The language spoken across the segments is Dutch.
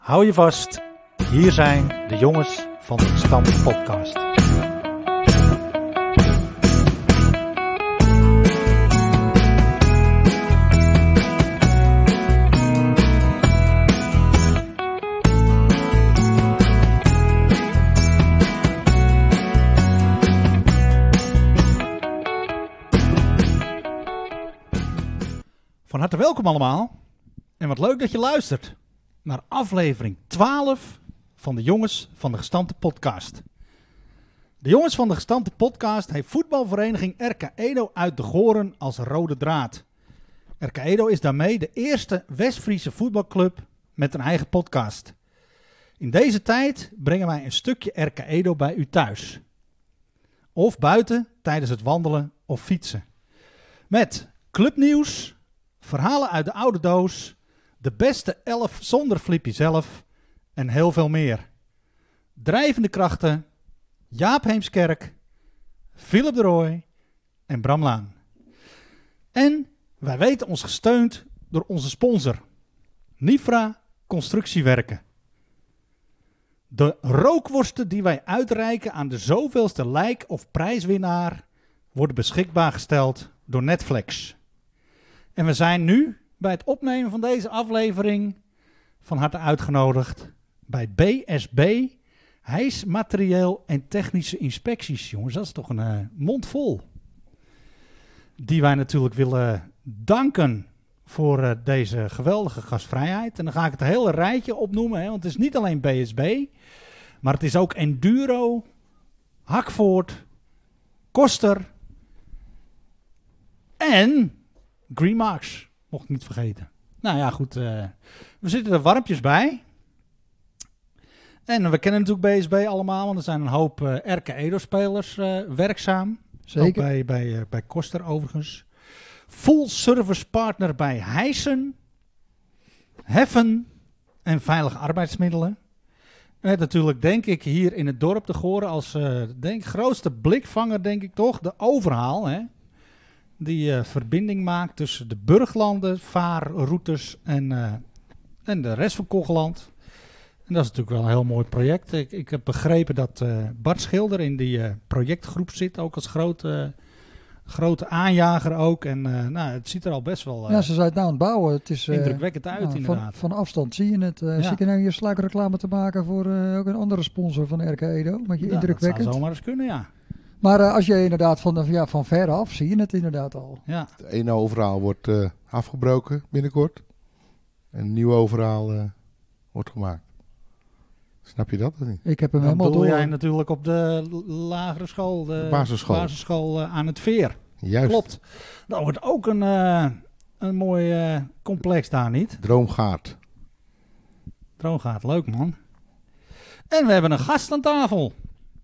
Hou je vast, hier zijn de jongens van de Stam Podcast. Van harte welkom allemaal en wat leuk dat je luistert naar aflevering 12 van de Jongens van de Gestampte Podcast. De Jongens van de Gestampte Podcast heeft voetbalvereniging RK Edo uit de Goren als rode draad. RK Edo is daarmee de eerste West-Friese voetbalclub met een eigen podcast. In deze tijd brengen wij een stukje RK Edo bij u thuis. Of buiten tijdens het wandelen of fietsen. Met clubnieuws, verhalen uit de oude doos, de beste 11 zonder Flippy zelf en heel veel meer. Drijvende krachten, Jaap Heemskerk, Philip de Rooij en Bram Laan. En wij weten ons gesteund door onze sponsor, Nifra Constructiewerken. De rookworsten die wij uitreiken aan de zoveelste lijk- of prijswinnaar worden beschikbaar gesteld door Netflix. En we zijn nu bij het opnemen van deze aflevering van harte uitgenodigd bij BSB, hijsmaterieel en technische inspecties. Jongens, dat is toch een mond vol. Die wij natuurlijk willen danken voor deze geweldige gastvrijheid. En dan ga ik het hele rijtje opnoemen, want het is niet alleen BSB, maar het is ook Enduro, Hakvoort, Koster en Green Marks. Mocht ik niet vergeten. Nou ja, goed. We zitten er warmpjes bij. En we kennen natuurlijk BSB allemaal, want er zijn een hoop RK Edo-spelers werkzaam. Zeker. Ook bij Koster overigens. Full service partner bij Hijsen, Heffen en Veilige Arbeidsmiddelen. En natuurlijk denk ik hier in het dorp de Goren als grootste blikvanger, denk ik toch, de Overhaal, hè? Die verbinding maakt tussen de Burglanden, vaarroutes en de rest van Kogeland. En dat is natuurlijk wel een heel mooi project. Ik heb begrepen dat Bart Schilder in die projectgroep zit, ook als grote aanjager ook. En het ziet er al best wel ja, ze zijn het nou aan het bouwen. Het is indrukwekkend uit inderdaad. Van afstand zie je het. Zie je nou hier sluikreclame te maken voor ook een andere sponsor van RK Edo? Met je indrukwekkend. Dat zou zomaar eens kunnen, ja. Maar als je inderdaad van ver af zie je het inderdaad al. Ja. Het ene overhaal wordt afgebroken binnenkort. En een nieuw overhaal wordt gemaakt. Snap je dat of niet? Ik heb hem Dan helemaal bedoel door. jij natuurlijk op de lagere school, de basisschool aan het Veer. Juist. Klopt. Dat wordt ook een mooi complex daar, niet? Droomgaard. Droomgaard, leuk man. En we hebben een gast aan tafel.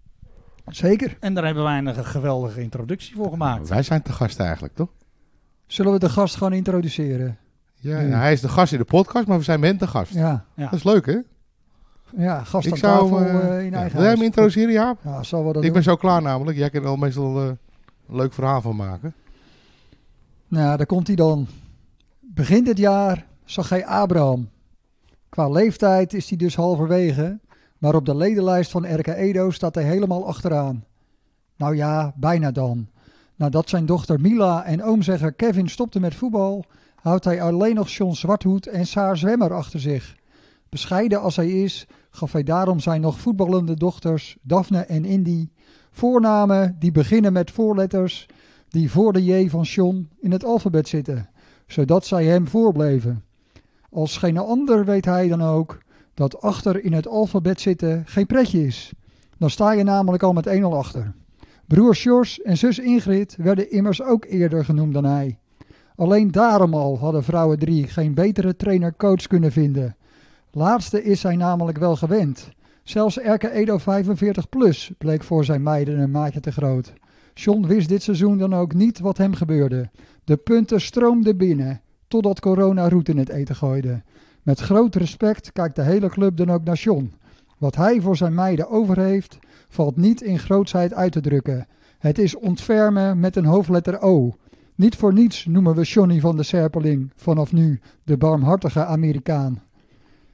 Zeker. En daar hebben wij een geweldige introductie voor gemaakt. Wij zijn te gast eigenlijk, toch? Zullen we de gast gewoon introduceren? Ja, hij is de gast in de podcast, maar we zijn met de gast. Ja, Dat is leuk, hè? ja, gast Ik aan zou, tafel in wil eigen jij huis. hem introduceren, Jaap? Ja, zal wel dat Ik doen. ben zo klaar namelijk. Jij kan er al meestal een leuk verhaal van maken. Nou, daar komt hij dan. Begin dit jaar zag hij Abraham. Qua leeftijd is hij dus halverwege, maar op de ledenlijst van RK Edo staat hij helemaal achteraan. Nou ja, bijna dan. Nadat zijn dochter Mila en oomzegger Kevin stopten met voetbal, houdt hij alleen nog John Zwarthoed en Saar Zwemmer achter zich. Bescheiden als hij is, gaf hij daarom zijn nog voetballende dochters Daphne en Indy voornamen die beginnen met voorletters die voor de J van John in het alfabet zitten, zodat zij hem voorbleven. Als geen ander weet hij dan ook dat achter in het alfabet zitten geen pretje is. Dan sta je namelijk al met 1-0 achter. Broer Sjors en zus Ingrid werden immers ook eerder genoemd dan hij. Alleen daarom al hadden vrouwen 3 geen betere trainer-coach kunnen vinden. Laatste is hij namelijk wel gewend. Zelfs RK Edo 45 plus bleek voor zijn meiden een maatje te groot. John wist dit seizoen dan ook niet wat hem gebeurde. De punten stroomden binnen, totdat corona roet in het eten gooide. Met groot respect kijkt de hele club dan ook naar John. Wat hij voor zijn meiden over heeft, valt niet in grootsheid uit te drukken. Het is ontfermen met een hoofdletter O. Niet voor niets noemen we Johnny van de Serpeling vanaf nu de barmhartige Amerikaan.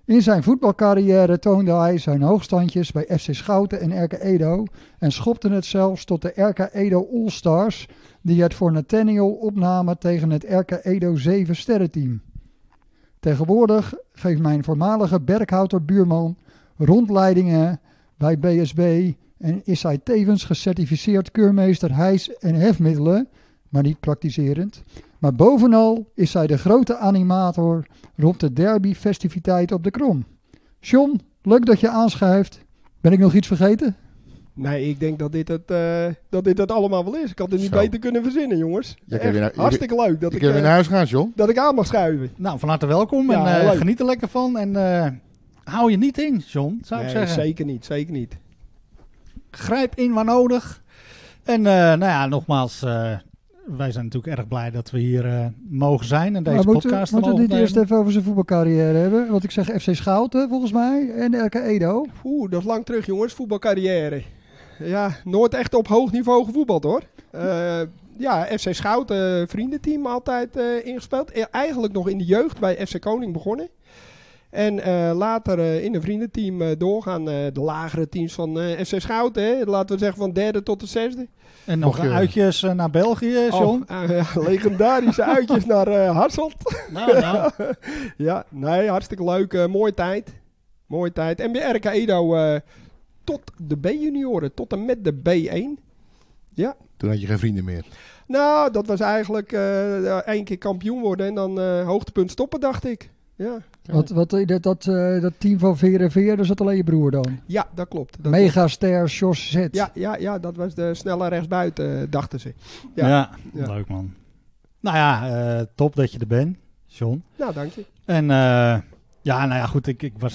In zijn voetbalcarrière toonde hij zijn hoogstandjes bij FC Schouten en RK Edo en schopte het zelfs tot de RK Edo All-Stars die het voor Nathaniel opnamen tegen het RK Edo 7 sterrenteam. Tegenwoordig geeft mijn voormalige Berkhouter buurman rondleidingen bij BSB en is hij tevens gecertificeerd keurmeester hijs- en hefmiddelen, maar niet praktiserend. Maar bovenal is hij de grote animator rond de derbyfestiviteit op de Krom. John, leuk dat je aanschuift. Ben ik nog iets vergeten? Nee, ik denk dat dit het allemaal wel is. Ik had het niet Zo. beter kunnen verzinnen, jongens. Je Echt kan weer hartstikke leuk dat Je ik, kan weer naar huis gaan, John. dat ik aan mag schuiven. Nou, van harte welkom Ja, en leuk. geniet er lekker van. En hou je niet in, John, zou ik Nee, zeggen. zeker niet, zeker niet. Grijp in waar nodig. En nou ja, nogmaals, wij zijn natuurlijk erg blij dat we hier mogen zijn en deze Maar podcast moeten we mogen het niet eerst opnemen. even over zijn voetbalcarrière hebben? Want ik zeg FC Schouten volgens mij en RK Edo. Dat is lang terug, jongens. Voetbalcarrière. Ja, nooit echt op hoog niveau gevoetbald, hoor. Ja, FC Schouten, vriendenteam altijd ingespeeld. Eigenlijk nog in de jeugd bij FC Koning begonnen. En later in een vriendenteam doorgaan. De lagere teams van FC Schouten. Hè. Laten we zeggen van derde tot de zesde. En nog Mocht je- uitjes naar België, John. Ja, legendarische uitjes naar Hasselt. Nou. Ja, nee, hartstikke leuk. Mooie tijd. Mooie tijd. En bij RK Edo tot de B-junioren. Tot en met de B1. Ja. Toen had je geen vrienden meer. Nou, dat was eigenlijk 1 keer kampioen worden en dan hoogtepunt stoppen, dacht ik. Ja, Dat team van Veer, daar zat alleen je broer dan. ja dat klopt. Dat Megaster Jos Z. klopt. Ja, dat was de snelle rechtsbuiten, dachten ze. Ja. Ja, Ja. leuk man. Nou ja, top dat je er bent, John. Nou, dank je. En ja, nou ja, goed,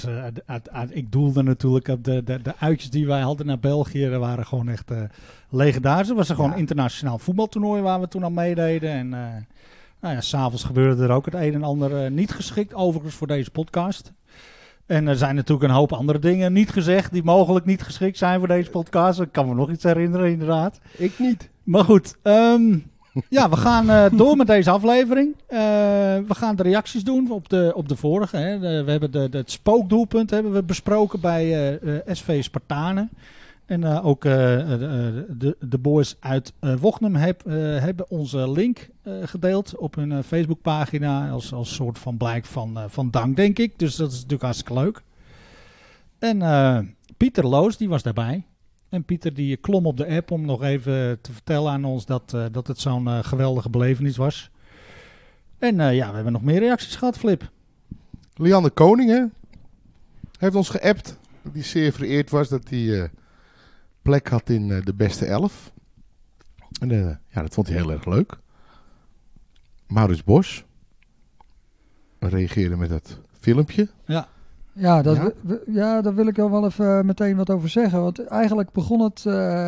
ik doelde natuurlijk op de uitjes die wij hadden naar België. Dat waren gewoon echt legendarisch. Het was gewoon Ja. een internationaal voetbaltoernooi waar we toen aan meededen. En nou ja, s'avonds gebeurde er ook het een en ander niet geschikt, overigens voor deze podcast. En er zijn natuurlijk een hoop andere dingen niet gezegd die mogelijk niet geschikt zijn voor deze podcast. Ik kan me nog iets herinneren, inderdaad. Ik niet. Maar goed, ja, we gaan door met deze aflevering. We gaan de reacties doen op de vorige. Hè. We hebben het spookdoelpunt hebben we besproken bij SV Spartanen. En ook de boys uit Wochnum hebben onze link gedeeld op hun Facebookpagina. Als soort van blijk van dank, denk ik. Dus dat is natuurlijk hartstikke leuk. En Pieter Loos, die was daarbij. En Pieter die klom op de app om nog even te vertellen aan ons dat het zo'n geweldige belevenis was. En ja, we hebben nog meer reacties gehad, Flip. Lianne Koningen heeft ons geappt. Die zeer vereerd was dat hij plek had in de beste 11. En ja, dat vond hij heel erg leuk. Maurits Bos reageerde met dat filmpje. Ja. Ja, Ja? daar wil ik wel even meteen wat over zeggen. Want eigenlijk begon het,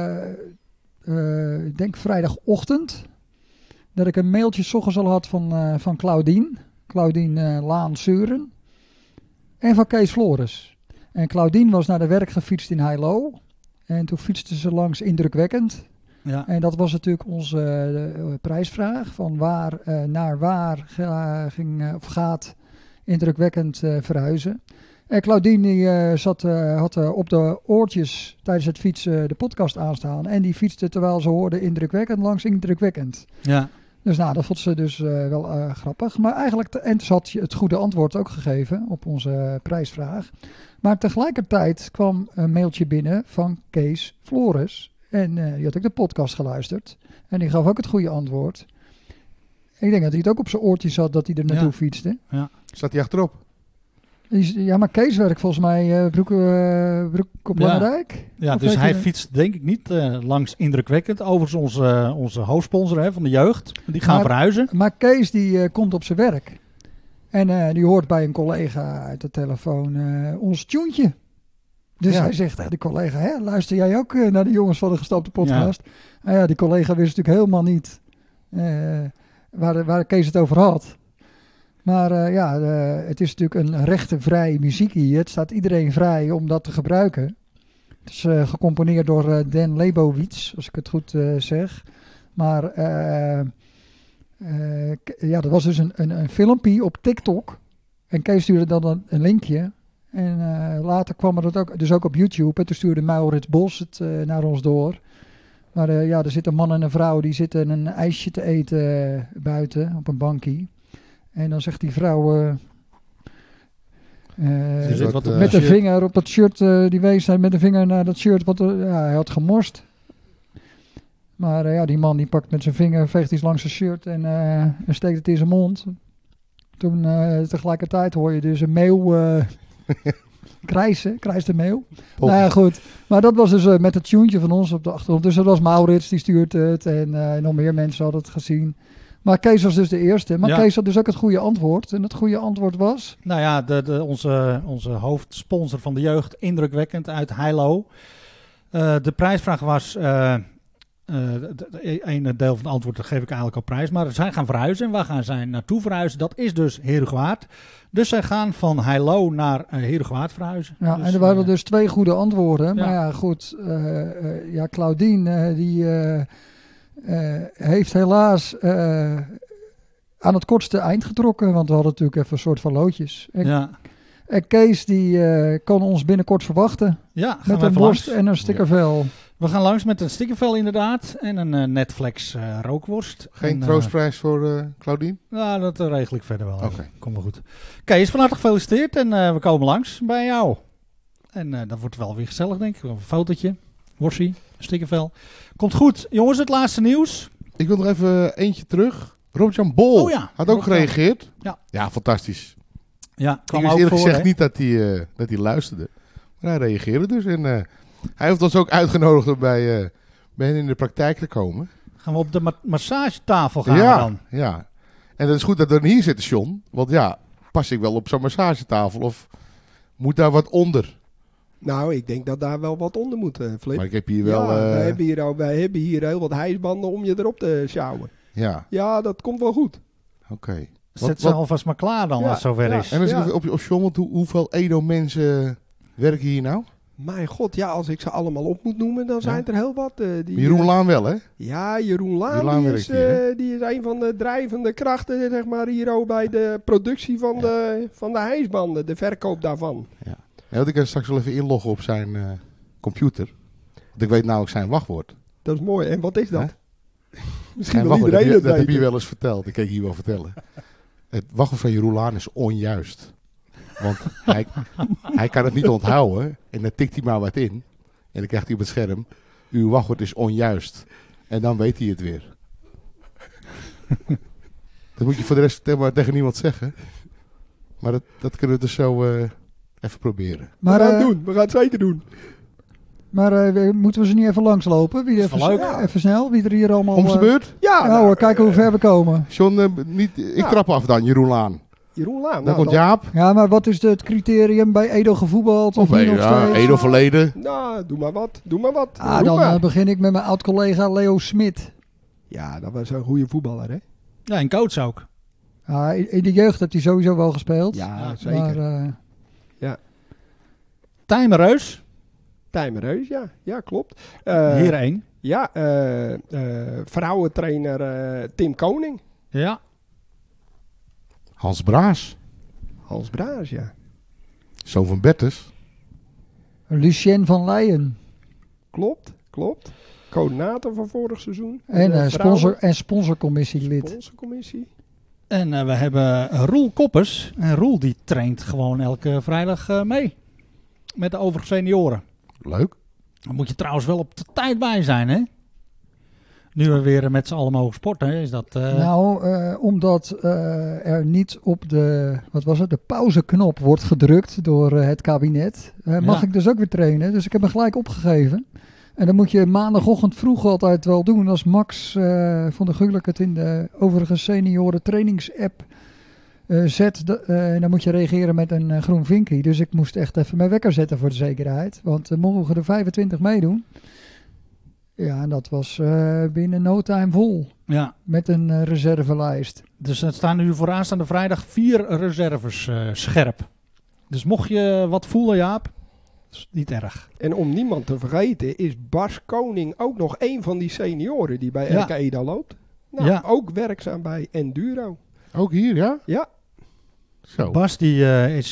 ik denk vrijdagochtend, dat ik een mailtje 's ochtends al had van Claudine Laan-Suren en van Kees Flores. En Claudine was naar de werk gefietst in Heilo en toen fietste ze langs Indrukwekkend. Ja. En dat was natuurlijk onze prijsvraag, van waar naar waar gaat Indrukwekkend verhuizen. En Claudine die, had op de oortjes tijdens het fietsen de podcast aanstaan. En die fietste terwijl ze hoorde Indrukwekkend langs Indrukwekkend. Ja. Dus nou, dat vond ze dus wel grappig. Maar eigenlijk, en ze had je het goede antwoord ook gegeven op onze prijsvraag. Maar tegelijkertijd kwam een mailtje binnen van Kees Flores. En die had ook de podcast geluisterd. En die gaf ook het goede antwoord. Ik denk dat hij het ook op zijn oortjes had dat hij er naartoe fietste. Staat hij achterop? Ja, maar Kees werkt volgens mij broek op Ja. Langendijk. Ja, Of dus weet hij je- fietst denk ik niet langs Indrukwekkend. Overigens onze hoofdsponsor van de jeugd. Die gaan Maar- verhuizen. Maar Kees die komt op zijn werk. En die hoort bij een collega uit de telefoon ons tuentje. Dus Ja. hij zegt tegen de collega, hè, luister jij ook naar de jongens van de gestapte podcast? Nou ja, die collega wist natuurlijk helemaal niet waar Kees het over had. Maar het is natuurlijk een rechtenvrij muziek hier. Het staat iedereen vrij om dat te gebruiken. Het is gecomponeerd door Dan Lebowitz, als ik het goed zeg. Maar dat was dus een filmpje op TikTok. En Kees stuurde dan een linkje. En later kwam er dat ook, dus ook op YouTube. En toen stuurde Maurits Bos het naar ons door. Maar er zit een man en een vrouw, die zitten een ijsje te eten buiten op een bankje. En dan zegt die vrouw... met de vinger op dat shirt, die wees hij met de vinger naar dat shirt, wat hij had gemorst. Maar die man die pakt met zijn vinger, veegt iets langs zijn shirt en steekt het in zijn mond. Toen tegelijkertijd hoor je dus een meeuw krijst de meeuw. Nou ja, goed. Maar dat was dus met het tuentje van ons op de achtergrond. Dus dat was Maurits, die stuurt het en nog meer mensen hadden het gezien. Maar Kees was dus de eerste. Maar Kees had dus ook het goede antwoord. En het goede antwoord was... Nou ja, onze hoofdsponsor van de jeugd, indrukwekkend, uit Heilo. De prijsvraag was... ene deel van het antwoord dat geef ik eigenlijk al prijs. Maar zij gaan verhuizen. En waar gaan zij naartoe verhuizen? Dat is dus Herugewaard. Dus zij gaan van Heilo naar Herugewaard verhuizen. Ja, dus, en er waren dus 2 goede antwoorden. Ja. Maar ja, goed. Claudine, die... heeft helaas aan het kortste eind getrokken. Want we hadden natuurlijk even een soort van loodjes. En Kees die kan ons binnenkort verwachten. Ja, met een worst en een stickervel. Ja. We gaan langs met een stickervel inderdaad. En een Netflix rookworst. Geen troostprijs voor Claudine? Nou, dat regel ik verder wel. Okay. Komt wel goed. Kees, van harte gefeliciteerd. En we komen langs bij jou. En dat wordt wel weer gezellig, denk ik. Een fotootje. Worsie. Stickervel. Komt goed. Jongens, het laatste nieuws. Ik wil nog even eentje terug. Robert-Jan Bol had ook gereageerd. Ja, fantastisch. Ja, ik wist eerlijk gezegd niet dat hij luisterde. Maar hij reageerde dus. En hij heeft ons ook uitgenodigd om bij hen in de praktijk te komen. Gaan we op de massagetafel gaan dan? Ja. En dat is goed dat we hier zitten, John. Want ja, pas ik wel op zo'n massagetafel of moet daar wat onder? Nou, ik denk dat daar wel wat onder moet, Flip. Maar ik heb hier wel... wij hebben hier heel wat hijsbanden om je erop te sjouwen. Ja. Ja, dat komt wel goed. Oké. Zet ze alvast maar klaar dan, als het zover is. En als ik op John, want hoeveel Edo-mensen werken hier nou? Mijn god, ja, als ik ze allemaal op moet noemen, dan zijn er heel wat. Jeroen Laan wel, hè? Ja, Jeroen Laan die is een van de drijvende krachten, zeg maar, hier ook bij de productie van de hijsbanden, de verkoop daarvan. Ja. Ja, ik kan straks wel even inloggen op zijn computer. Want ik weet namelijk zijn wachtwoord. Dat is mooi. En wat is dat? Misschien wel iedereen dat heb je wel eens verteld. Ik kan je hier wel vertellen. Het wachtwoord van Jeroen Laan is onjuist. Want hij kan het niet onthouden. En dan tikt hij maar wat in. En dan krijgt hij op het scherm. Uw wachtwoord is onjuist. En dan weet hij het weer. Dat moet je voor de rest tegen niemand zeggen. Maar dat kunnen we dus zo... even proberen. Maar, we gaan het doen. We gaan het zeker doen. Maar moeten we ze niet even langslopen? Even snel. Wie er hier allemaal... Om zijn beurt? Ja, hoor, kijken hoe ver we komen. John, ik trap af dan, Jeroen Laan. Jeroen Laan. Dan komt Jaap. Ja, maar wat is het criterium bij Edo gevoetbald? Of Edo verleden. Nou, doe maar wat. Dan begin ik met mijn oud-collega Leo Smit. Ja, dat was een goede voetballer, hè? Ja, en coach ook. In de jeugd heeft hij sowieso wel gespeeld. Ja, zeker. Maar, Tijmen Reus. Tijmen Reus, ja, klopt. Hier 1. Ja, vrouwentrainer Tim Koning. Ja. Hans Braas, ja. Zoon van Bertus. Lucien van Leijen. Klopt. Coördinator van vorig seizoen. En sponsorcommissielid. Sponsorcommissie. En we hebben Roel Koppers. En Roel die traint gewoon elke vrijdag mee. Met de overige senioren. Leuk. Dan moet je trouwens wel op de tijd bij zijn, hè? Nu we weer met z'n allen mogen sporten, is dat... Omdat er niet op de pauzeknop wordt gedrukt door het kabinet, mag ik dus ook weer trainen. Dus ik heb me gelijk opgegeven. En dan moet je maandagochtend vroeg altijd wel doen. Als Max van der Gulik het in de overige senioren trainingsapp zet. Dan moet je reageren met een groen vinkje. Dus ik moest echt even mijn wekker zetten voor de zekerheid. Want mogen er 25 meedoen. Ja, en dat was binnen no time vol. Ja. Met een reservelijst. Dus er staan nu voor aanstaande vrijdag 4 reserves scherp. Dus mocht je wat voelen, Jaap, is niet erg. En om niemand te vergeten is Bas Koning ook nog een van die senioren die bij RK Eda loopt. Nou, ook werkzaam bij Enduro. Ook hier, ja? Ja. Zo. Bas die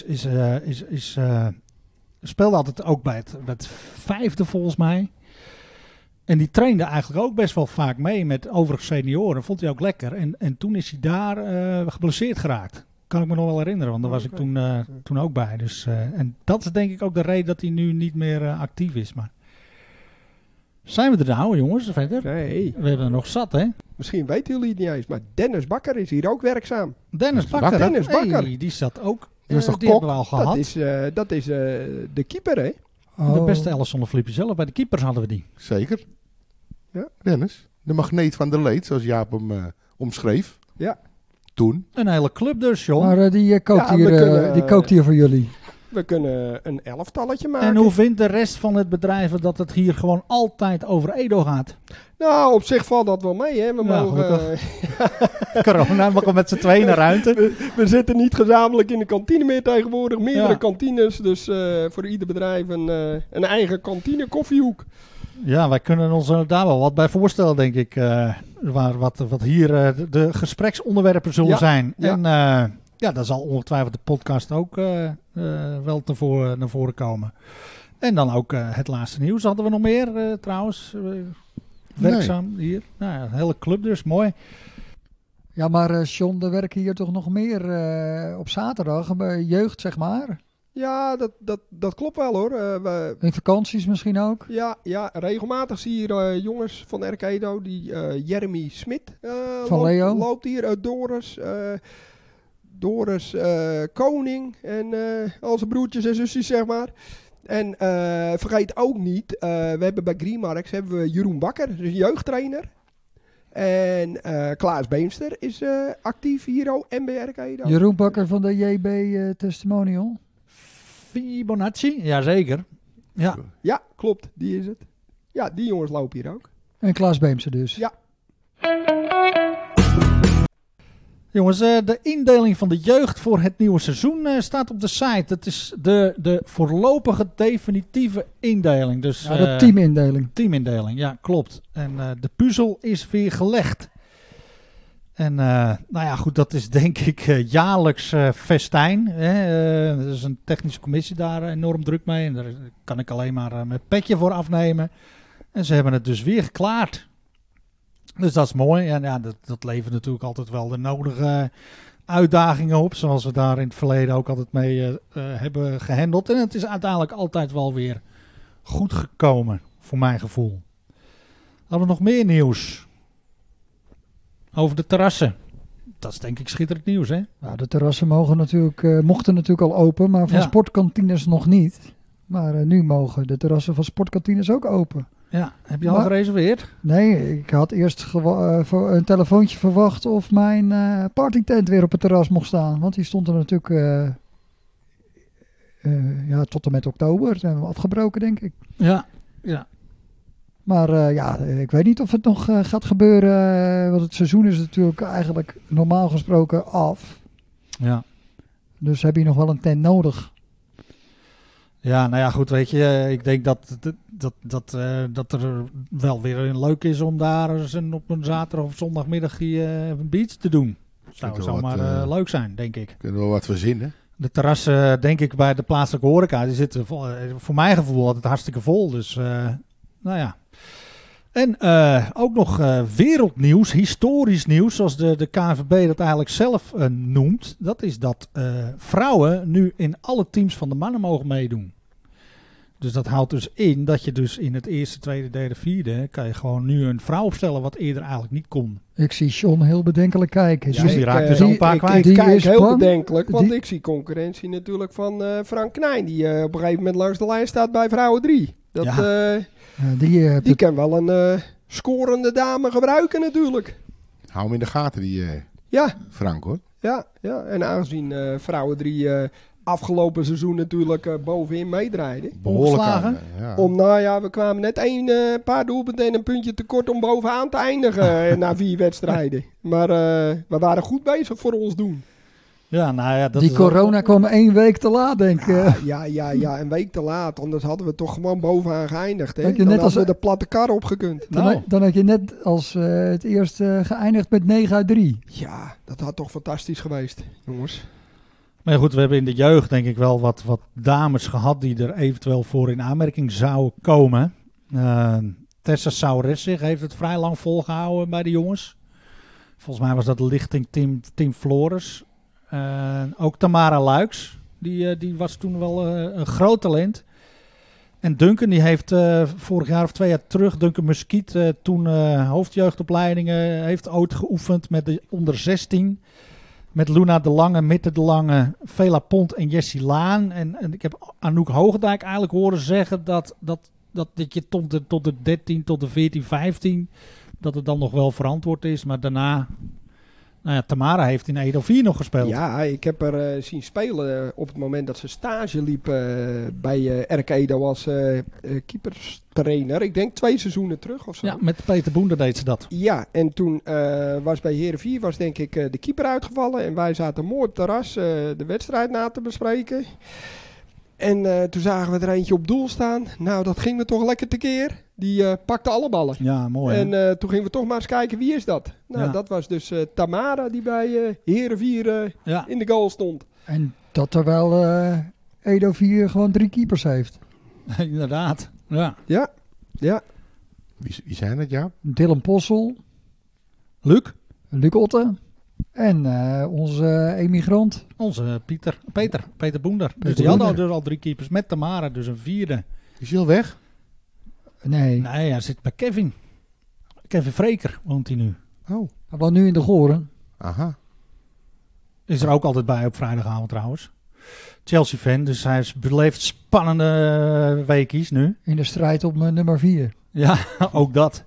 speelde altijd ook bij het vijfde volgens mij. En die trainde eigenlijk ook best wel vaak mee met overige senioren. Vond hij ook lekker. En toen is hij daar geblesseerd geraakt. Kan ik me nog wel herinneren, want daar was ik toen ook bij. Dus, en dat is denk ik ook de reden dat hij nu niet meer actief is. Maar zijn we er nou, jongens, verder? Nee. We hebben er nog zat, hè? Misschien weten jullie het niet eens, maar Dennis Bakker is hier ook werkzaam. Dennis Bakker. Dennis Bakker. Hey, die zat ook. Die was toch die kok? hebben we al gehad. Dat is de keeper, hè? De beste 11 zonder Filipje zelf. Bij de keepers hadden we die. Zeker. Ja. Dennis. De magneet van de leed, zoals Jaap hem omschreef. Ja. Toen. Een hele club dus, John. Maar die kookt Ja, hier, we kunnen, die kookt hier voor jullie. We kunnen een elftalletje maken. En hoe vindt de rest van het bedrijf dat het hier gewoon altijd over Edo gaat? Nou, op zich valt dat wel mee, hè? We Ja, mogen... Corona, mag met z'n tweeën naar ruimte. We zitten niet gezamenlijk in de kantine meer tegenwoordig. Meerdere Ja. kantines, dus voor ieder bedrijf een eigen kantine koffiehoek. Ja, wij kunnen ons daar wel wat bij voorstellen, denk ik. Wat hier de gespreksonderwerpen zullen Ja, zijn. ja. En daar zal ongetwijfeld de podcast ook wel naar voren komen. En dan ook het laatste nieuws. Hadden we nog meer trouwens? Werkzaam hier. Nou ja, een hele club dus, mooi. Ja, maar John, er werken hier toch nog meer op zaterdag, bij jeugd zeg maar. Ja, dat klopt wel hoor. In vakanties misschien ook. Ja, regelmatig zie je jongens van RK Edo. Die Jeremy Smit Van Leo. loopt hier. Doris Koning en al zijn broertjes en zusjes zeg maar. En vergeet ook niet, we hebben bij Greenmarks hebben we Jeroen Bakker, dus een jeugdtrainer. En Klaas Beemster is actief hier ook en bij RK Edo. Jeroen Bakker van de JB Testimonial. Fibonacci, jazeker. Ja. Ja, klopt, die is het. Ja, die jongens lopen hier ook. En Klaas Beemse dus. Ja. Jongens, de indeling van de jeugd voor het nieuwe seizoen staat op de site. Het is de voorlopige definitieve indeling. Dus, Ja, de teamindeling. Teamindeling, ja, klopt. En de puzzel is weer gelegd. En nou ja, goed, dat is denk ik jaarlijks festijn. Er is een technische commissie daar enorm druk mee. En daar kan ik alleen maar mijn petje voor afnemen. En ze hebben het dus weer geklaard. Dus dat is mooi. En ja, dat levert natuurlijk altijd wel de nodige uitdagingen op. Zoals we daar in het verleden ook altijd mee hebben gehandeld. En het is uiteindelijk altijd wel weer goed gekomen, voor mijn gevoel. Hadden we nog meer nieuws? Over de terrassen. Dat is denk ik schitterend nieuws, hè? Nou, de terrassen mochten natuurlijk al open, maar van Ja. sportkantines nog niet. Maar nu mogen de terrassen van sportkantines ook open. Ja, heb je al Maar- gereserveerd? Nee, ik had eerst voor een telefoontje verwacht of mijn partytent weer op het terras mocht staan. Want die stond er natuurlijk tot en met oktober. Zijn we afgebroken, denk ik. Ja. Maar ik weet niet of het nog gaat gebeuren. Want het seizoen is natuurlijk eigenlijk normaal gesproken af. Ja. Dus heb je nog wel een tent nodig. Ja, nou ja, goed, weet je. Ik denk dat er wel weer een leuk is om daar eens op een zaterdag of zondagmiddag een beach te doen. Zou Vind ik wel zomaar wat, leuk zijn, denk ik. Kunnen we wel wat verzinnen. De terrassen, denk ik, bij de plaatselijke horeca, die zitten voor mijn gevoel altijd hartstikke vol. Dus, nou ja. En ook nog wereldnieuws, historisch nieuws, zoals de KNVB dat eigenlijk zelf noemt. Dat is dat vrouwen nu in alle teams van de mannen mogen meedoen. Dus dat houdt dus in dat je dus in het eerste, tweede, derde, vierde kan je gewoon nu een vrouw opstellen wat eerder eigenlijk niet kon. Ik zie John heel bedenkelijk kijken. Ja, die raakt er zo die- een paar ik- kwijt. die Ik kijk is heel bang. bedenkelijk, want Die- ik zie concurrentie natuurlijk van Frank Knijn. Die op een gegeven moment langs de lijn staat bij vrouwen 3. Die kan wel een scorende dame gebruiken natuurlijk. Hou hem in de gaten, die Ja, Frank hoor. ja. En aangezien vrouwen 3 afgelopen seizoen natuurlijk bovenin meedraaiden. Behoorlijk Ongeslagen? aan. We kwamen net een paar doelpunten en een puntje tekort om bovenaan te eindigen na 4 wedstrijden. Maar we waren goed bezig voor ons doen. Ja, nou ja, dat Die is corona kwam 1 week te laat, denk ik. Ja, een week te laat. Anders hadden we toch gewoon bovenaan geëindigd. Hè? Had je Dan net hadden als- we de platte kar opgekund. Dan had je net als het eerst geëindigd met 9-3. Ja, dat had toch fantastisch geweest, jongens. Maar ja, goed, we hebben in de jeugd denk ik wel wat dames gehad die er eventueel voor in aanmerking zouden komen. Tessa Sauressig heeft het vrij lang volgehouden bij de jongens. Volgens mij was dat lichting Tim Flores. Ook Tamara Luiks, die was toen wel een groot talent. En Duncan, die heeft vorig jaar of 2 jaar terug, Duncan Muskiet, toen hoofdjeugdopleidingen, heeft ooit geoefend met de onder 16. Met Luna de Lange, Mitte de Lange, Vela Pont en Jessie Laan. En ik heb Anouk Hoogendijk eigenlijk horen zeggen dat je tot de 13, tot de 14, 15, dat het dan nog wel verantwoord is. Maar daarna, Tamara heeft in Edo 4 nog gespeeld. Ja, ik heb er zien spelen op het moment dat ze stage liep bij RK Edo als keeperstrainer. Ik denk 2 seizoenen terug of zo. Ja, met Peter Boender deed ze dat. Ja, en toen was bij Heerenveen was denk ik de keeper uitgevallen. En wij zaten mooi op het terras de wedstrijd na te bespreken. En toen zagen we er eentje op doel staan. Nou, dat ging me toch lekker tekeer. Die pakte alle ballen. Ja, mooi. En toen gingen we toch maar eens kijken, wie is dat? Nou, Ja. dat was dus Tamara die bij Heerenveen in de goal stond. En dat terwijl Edo 4 gewoon 3 keepers heeft. Inderdaad. Ja. Ja, ja. Wie zijn het, ja? Dylan Possel, Luc, Luc Otte en onze emigrant. onze Peter Boender. Dus Peter die hadden Boender. dus al 3 keepers met Tamara, dus een 4e. Is hij al weg? Nee, Nee, hij zit bij Kevin. Kevin Vreker woont hij nu. Oh, hij woont nu in de Goren. aha. Is er ook altijd bij op vrijdagavond trouwens. Chelsea-fan, dus hij beleeft spannende weekies nu. In de strijd op nummer 4. Ja, ook dat.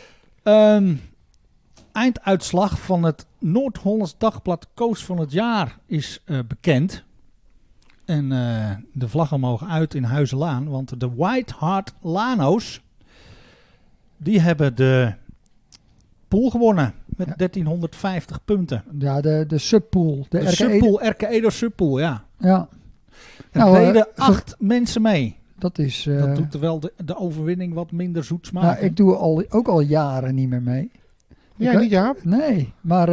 Einduitslag van het Noord-Hollands Dagblad Koos van het jaar is bekend. En de vlaggen mogen uit in Huizenlaan, want de White Hart Lano's, die hebben de pool gewonnen met 1350 punten. Ja, de subpool. De subpool, RK Edo subpool, ja. Ja, Er Nou, deden 8 mensen mee. dat is... Dat doet er wel de overwinning wat minder zoet smaken. nou, ik doe ook al jaren niet meer mee. Ja, niet Jaap? Nee, maar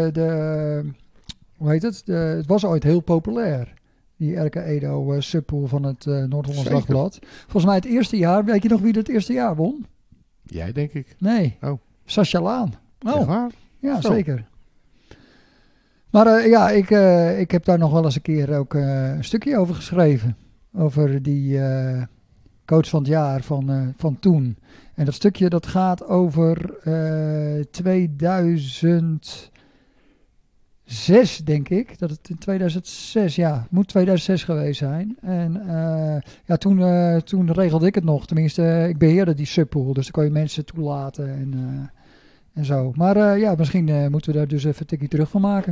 hoe heet het? Het was ooit heel populair. Die RK Edo subpool van het Noord-Hollands Zeker. Dagblad. Volgens mij het eerste jaar, weet je nog wie het eerste jaar won? Jij, denk ik. Nee, Oh. Sascha Laan. Echt Oh, waar? Ja, Zo. zeker. Maar ik heb daar nog wel eens een keer ook een stukje over geschreven. Over die coach van het jaar van toen. En dat stukje dat gaat over 2006, denk ik. Dat het in 2006, ja, moet 2006 geweest zijn. En toen regelde ik het nog. Tenminste, ik beheerde die subpool. Dus dan kon je mensen toelaten en zo. Maar misschien moeten we daar dus even een tikje terug van maken.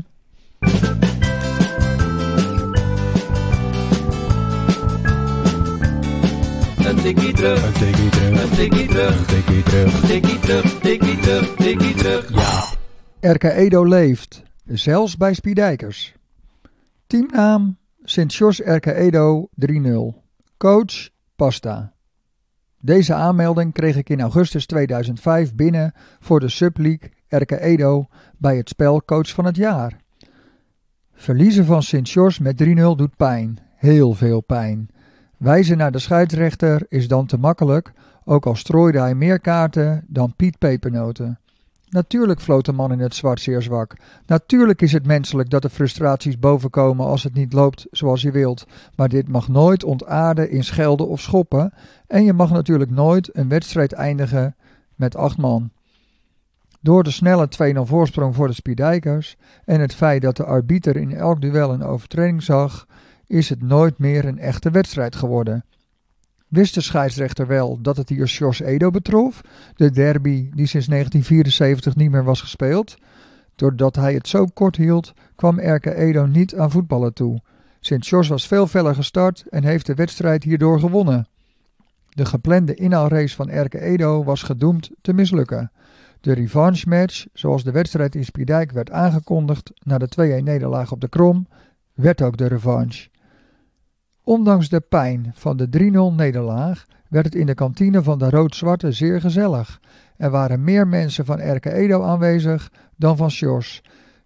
Een tikkie terug, een tikkie terug, een tikkie terug, een tikkie terug, tikkie terug, tikkie terug, tikkie terug. Ja. RK Edo leeft, zelfs bij Spiedijkers. Teamnaam Sint-Jos RK Edo 3-0. Coach Pasta. Deze aanmelding kreeg ik in augustus 2005 binnen voor de Subleague RK Edo bij het spel Coach van het Jaar. Verliezen van Sint-Jos met 3-0 doet pijn, heel veel pijn. Wijzen naar de scheidsrechter is dan te makkelijk, ook al strooide hij meer kaarten dan Piet Pepernoten. Natuurlijk floot de man in het zwart zeer zwak. Natuurlijk is het menselijk dat de frustraties bovenkomen als het niet loopt zoals je wilt. Maar dit mag nooit ontaarden in schelden of schoppen. En je mag natuurlijk nooit een wedstrijd eindigen met 8 man. Door de snelle 2-0 voorsprong voor de Spiedijkers en het feit dat de arbiter in elk duel een overtreding zag, is het nooit meer een echte wedstrijd geworden. Wist de scheidsrechter wel dat het hier Sjors Edo betrof, de derby die sinds 1974 niet meer was gespeeld? Doordat hij het zo kort hield, kwam RK Edo niet aan voetballen toe. Sint-Jos was veel feller gestart en heeft de wedstrijd hierdoor gewonnen. De geplande inhaalrace van RK Edo was gedoemd te mislukken. De revanche match, zoals de wedstrijd in Spiedijk werd aangekondigd na de 2-1 nederlaag op de Krom, werd ook de revanche. Ondanks de pijn van de 3-0 nederlaag werd het in de kantine van de Rood-Zwarte zeer gezellig. Er waren meer mensen van RK Edo aanwezig dan van Sjors.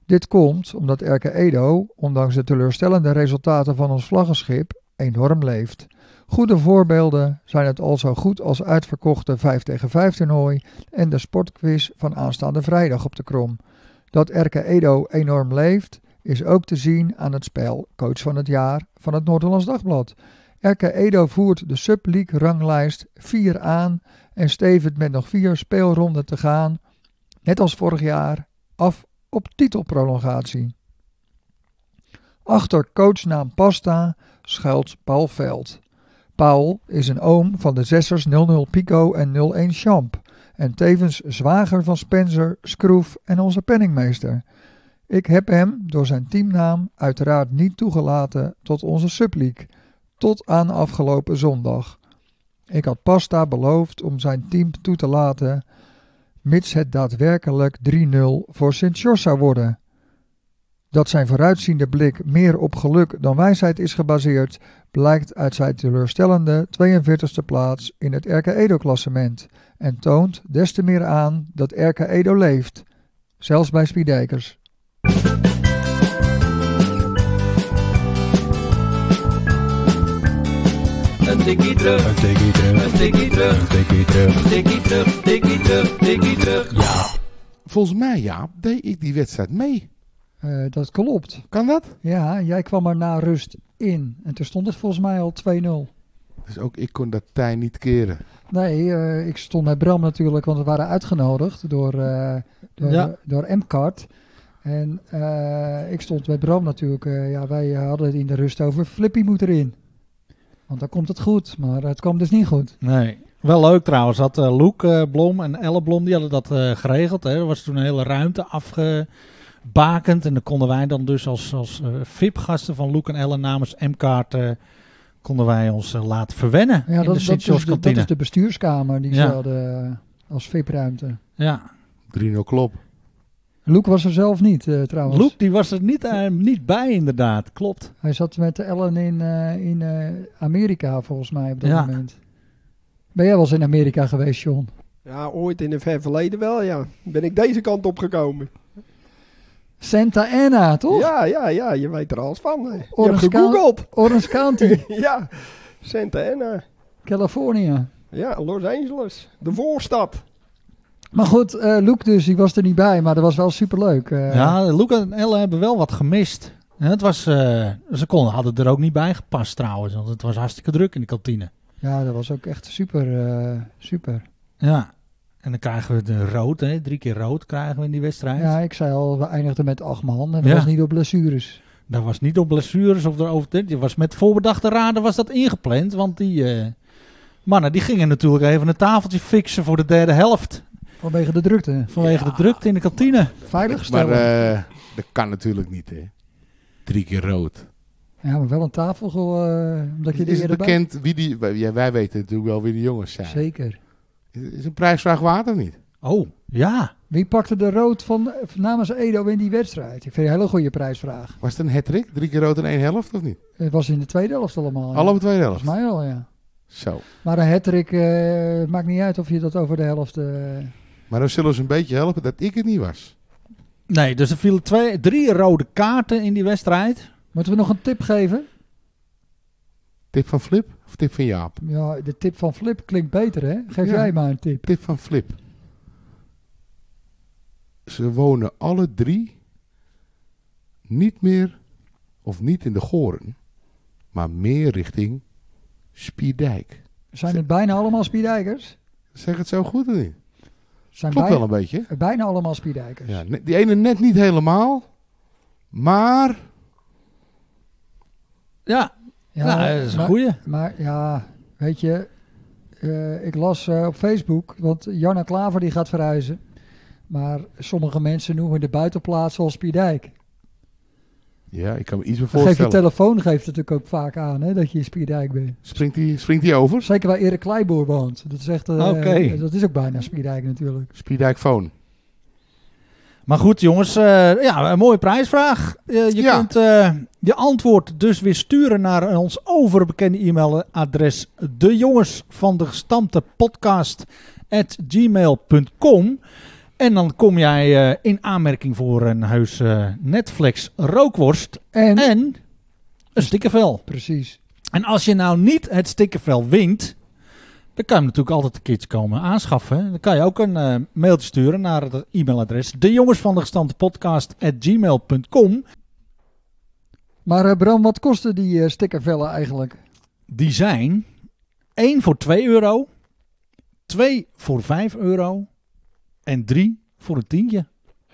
Dit komt omdat RK Edo, ondanks de teleurstellende resultaten van ons vlaggenschip, enorm leeft. Goede voorbeelden zijn het al zo goed als uitverkochte 5-tegen-5 toernooi en de sportquiz van aanstaande vrijdag op de Krom. Dat RK Edo enorm leeft, is ook te zien aan het spel Coach van het Jaar van het Noord-Hollands Dagblad. RK Edo voert de Sub-League ranglijst 4 aan en stevend met nog 4 speelronden te gaan, net als vorig jaar, af op titelprolongatie. Achter coachnaam Pasta schuilt Paul Veld. Paul is een oom van de zessers 0-0 Pico en 0-1 Champ en tevens zwager van Spencer, Schroef en onze penningmeester. Ik heb hem door zijn teamnaam uiteraard niet toegelaten tot onze Sub-League, tot aan afgelopen zondag. Ik had Pasta beloofd om zijn team toe te laten, mits het daadwerkelijk 3-0 voor Sint-George zou worden. Dat zijn vooruitziende blik meer op geluk dan wijsheid is gebaseerd, blijkt uit zijn teleurstellende 42e plaats in het RK Edo-klassement en toont des te meer aan dat RK Edo leeft, zelfs bij Spiedijkers. Een tikkie terug, een tikkie terug, een tikkie terug, een tikkie terug, een tikkie terug, tikkie terug, tikkie terug. Ja. Volgens mij, Jaap, deed ik die wedstrijd mee. Dat klopt. Kan dat? Ja, jij kwam er na rust in en toen stond het volgens mij al 2-0. Dus ook ik kon dat tij niet keren. Nee, ik stond met Bram natuurlijk, want we waren uitgenodigd door M-Kart. En ik stond met Bram natuurlijk. Wij hadden het in de rust over Flippy moet erin. Want dan komt het goed, maar het kwam dus niet goed. Nee. Wel leuk trouwens, dat Loek Blom en Elle Blom, die hadden dat geregeld. Hè. Er was toen een hele ruimte afgebakend. En dan konden wij dan dus als VIP-gasten van Loek en Elle namens M-Kaart konden wij ons laten verwennen in de Sint-George kantine. Dat is de bestuurskamer die ze hadden als VIP-ruimte. Ja. 3-0 klop. Loek was er zelf niet trouwens. Loek die was er niet bij inderdaad, klopt. Hij zat met Ellen in Amerika volgens mij op dat moment. Ben jij wel eens in Amerika geweest, John? Ja, ooit in een ver verleden wel, ja. Ben ik deze kant opgekomen. Santa Ana, toch? Ja, je weet er alles van. Je hebt gegoogeld. Orange County. Ja, Santa Ana. Californië. Ja, Los Angeles. De voorstad. Maar goed, Loek dus, die was er niet bij, maar dat was wel superleuk. Ja, Loek en Elle hebben wel wat gemist. Het was, ze hadden er ook niet bij gepast trouwens, want het was hartstikke druk in de kantine. Ja, dat was ook echt super. Ja, en dan krijgen we de rood, hè? 3 keer rood krijgen we in die wedstrijd. Ja, ik zei al, we eindigden met 8 man en dat was niet op blessures. Dat was niet op blessures of erover. Je was met voorbedachte raden was dat ingepland, want die mannen die gingen natuurlijk even een tafeltje fixen voor de derde helft. Vanwege de drukte. Vanwege de drukte in de kantine. Veilig stellen. Maar dat kan natuurlijk niet, hè. 3 keer rood. Ja, maar wel een tafel, omdat je Is het bekend wie die... wij weten natuurlijk wel wie de jongens zijn. Zeker. Is een prijsvraag waard of niet? Oh, ja. Wie pakte de rood van namens Edo in die wedstrijd? Ik vind het een hele goede prijsvraag. Was het een hat-trick? 3 keer rood in 1 helft of niet? Het was in de tweede helft allemaal. Alle tweede helft? Volgens mij wel, ja. Zo. Maar een hat-trick maakt niet uit of je dat over de helft... Maar dan zullen ze een beetje helpen dat ik het niet was. Nee, dus er vielen 3 rode kaarten in die wedstrijd. Moeten we nog een tip geven? Tip van Flip of tip van Jaap? Ja, de tip van Flip klinkt beter, hè? Geef jij maar een tip. Tip van Flip. Ze wonen alle 3 niet meer, of niet in de Goren, maar meer richting Spierdijk. Zijn het bijna allemaal Spierdijkers? Zeg het zo goed of niet? Zijn Klopt wel een beetje. Bijna allemaal Spierdijkers. Ja, die ene net niet helemaal, maar... Ja, dat is een goeie. Maar ja, weet je, ik las op Facebook, want Janne Klaver die gaat verhuizen. Maar sommige mensen noemen de buitenplaats al Spierdijk. Ja, ik kan me iets meer Geef voorstellen. je telefoon geeft het natuurlijk ook vaak aan, hè, dat je in Spierdijk bent. Springt die over? Zeker waar Erik Kleiboer woont. Dat is echt, dat is ook bijna Spierdijk natuurlijk. Spierdijk-Foon. Maar goed jongens, een mooie prijsvraag. Je kunt je antwoord dus weer sturen naar ons overbekende e-mailadres dejongensvandegestamptepodcast@gmail.com. En dan kom jij in aanmerking voor een heus Netflix rookworst En, en een stickervel. precies. En als je nou niet het stickervel wint, dan kan je hem natuurlijk altijd een keertje komen aanschaffen. Hè. Dan kan je ook een mailtje sturen naar het e-mailadres dejongensvandegestandepodcast@gmail.com. Maar Bram, wat kosten die stickervellen eigenlijk? Die zijn 1 voor €2, 2 voor €5 en 3 voor een tientje.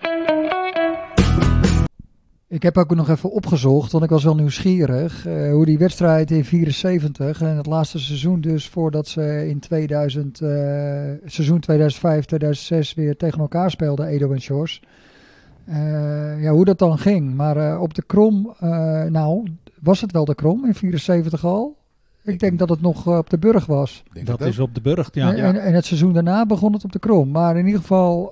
Ik heb ook nog even opgezocht, want ik was wel nieuwsgierig hoe die wedstrijd in 74 en het laatste seizoen dus voordat ze in seizoen 2005-2006 weer tegen elkaar speelden, Edo en Sjors. Hoe dat dan ging. Maar op de Krom, was het wel de Krom in 74 al? Ik denk dat het nog op de Burg was. Denk Dat ook. is op de Burgt, ja. En het seizoen daarna begon het op de Krom. Maar in ieder geval,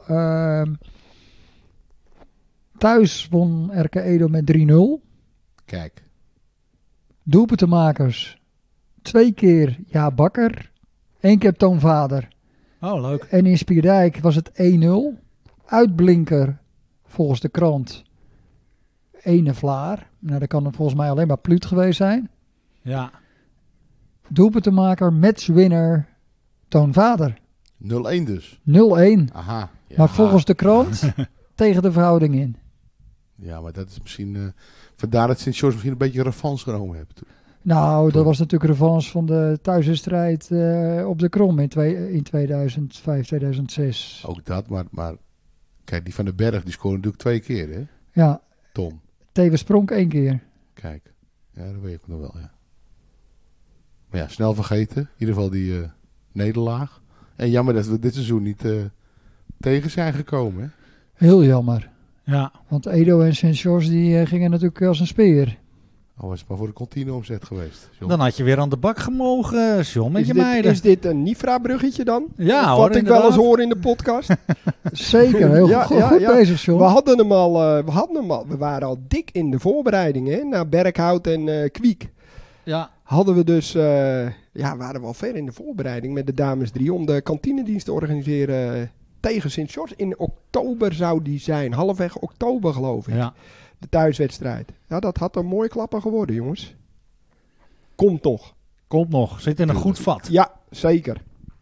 thuis won RK Edo met 3-0. Kijk. Doelpuntenmakers 2 keer Jaap Bakker, 1 keer Toon Vader. Oh, leuk. En in Spierdijk was het 1-0. Uitblinker, volgens de krant, Ene Vlaar. Nou, dat kan er volgens mij alleen maar Pluut geweest zijn. Ja. Doelpuntenmaker, matchwinner, Toon Vader. 0-1 dus. 0-1. Aha. Ja. Maar volgens de krant tegen de verhouding in. Ja, maar dat is misschien... vandaar dat Sint-George misschien een beetje revanche genomen heeft. Nou, dat was natuurlijk revanche van de thuiswedstrijd op de Krom in 2005, 2006. Ook dat, maar kijk, die van den Berg, die scoorde natuurlijk 2 keer, hè? Ja, Tom. Teven Spronk 1 keer. Kijk. Ja, dat weet ik nog wel, ja. Maar ja, snel vergeten. In ieder geval die nederlaag. En jammer dat we dit seizoen niet tegen zijn gekomen, hè? Heel jammer. Ja. Want Edo en Sint-George die gingen natuurlijk als een speer. Al was het maar voor de kantine-omzet geweest. John. Dan had je weer aan de bak gemogen, John, met Is je dit, meiden. is dit een Nifra-bruggetje dan? Ja, Of hoor, wat ik wel eens inderdaad. hoor in de podcast. Zeker, heel Ja, goed, ja, goed ja. bezig, John. We hadden hem al. We waren al dik in de voorbereiding, hè? Naar Berkhout en Kwiek. Ja. Hadden we dus, waren we al ver in de voorbereiding met de dames 3 om de kantinedienst te organiseren tegen Sint-George. In oktober zou die zijn, halfweg oktober geloof ik, Ja. de thuiswedstrijd. Ja, dat had een mooi klapper geworden, jongens. Komt nog. Komt nog. Zit in een goed vat. Ja, zeker.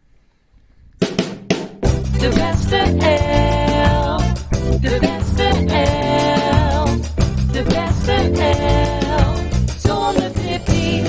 De beste elf. De beste elf. De beste elf. Zonder Tippy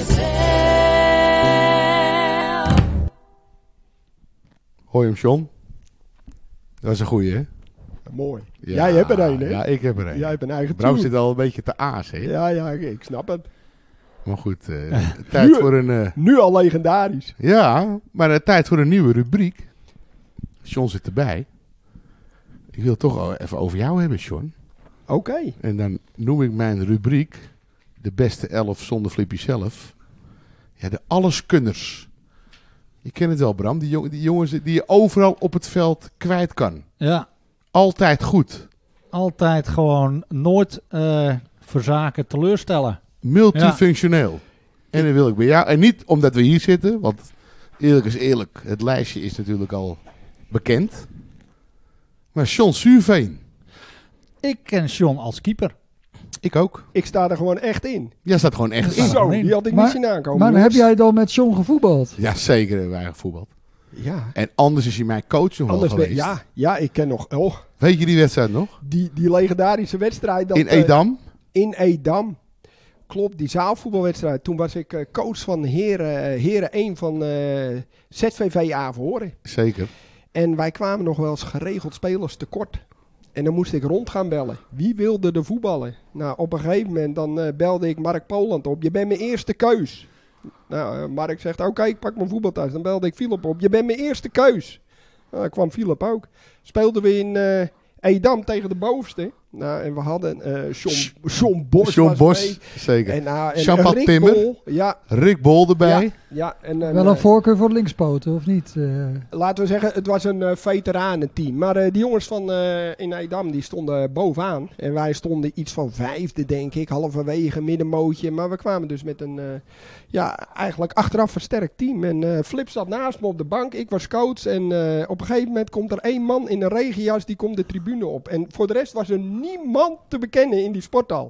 zelf. Hoor je hem, John? Dat is een goeie, hè? Mooi. Ja, Jij hebt er een, hè? Ja, ik heb er een. Jij hebt een eigen Bram tour. zit al een beetje te aas, hè? Ja, ik snap het. Maar goed, tijd voor een... Nu al legendarisch. ja, maar tijd voor een nieuwe rubriek. John zit erbij. Ik wil het toch al even over jou hebben, John. Oké. En dan noem ik mijn rubriek de beste 11 zonder Flippy zelf. Ja, de alleskunners. Je kent het wel, Bram. Die jongens die je overal op het veld kwijt kan. Ja. Altijd goed. Altijd gewoon nooit verzaken, teleurstellen. Multifunctioneel. En dan wil ik bij jou... En niet omdat we hier zitten, want eerlijk is eerlijk. Het lijstje is natuurlijk al bekend. Maar John Zuurveen. Ik ken John als keeper. Ik ook. Ik sta er gewoon echt in. Jij staat gewoon echt Ja. in. Zo, die had ik niet zien aankomen. Maar heb jongens. jij dan met John gevoetbald? Ja, zeker hebben wij gevoetbald. Ja. En anders is hij mijn coach nog wel Anders ben, geweest. ja, ik ken nog... Oh, Weet je die wedstrijd nog? die legendarische wedstrijd. Dat, In Edam? In Edam. Klopt, die zaalvoetbalwedstrijd. Toen was ik coach van Heren 1 van ZVV Averhoorn. Zeker. En wij kwamen nog wel eens geregeld spelers tekort. En dan moest ik rond gaan bellen. Wie wilde er voetballen? Nou, op een gegeven moment dan belde ik Mark Poland op. Je bent mijn eerste keus. Nou, Mark zegt, oké, ik pak mijn voetbalthuis. Dan belde ik Philip op. Je bent mijn eerste keus. Nou, kwam Philip ook. Speelden we in Edam tegen de bovenste. Nou, en we hadden John Bos. John was Bos, mee. zeker. En Jean-Paul Rick Timmer. Bol. Ja, Rick Bol erbij. Ja, en Wel een voorkeur voor linkspoten, of niet? laten we zeggen, het was een veteranenteam. Maar die jongens van in Edam die stonden bovenaan. En wij stonden iets van 5e, denk ik. Halverwege, middenmootje. Maar we kwamen dus met een eigenlijk achteraf versterkt team. En Flip zat naast me op de bank. Ik was coach. En op een gegeven moment komt er 1 man in een regenjas. Die komt de tribune op. En voor de rest was er niemand te bekennen in die sporthal.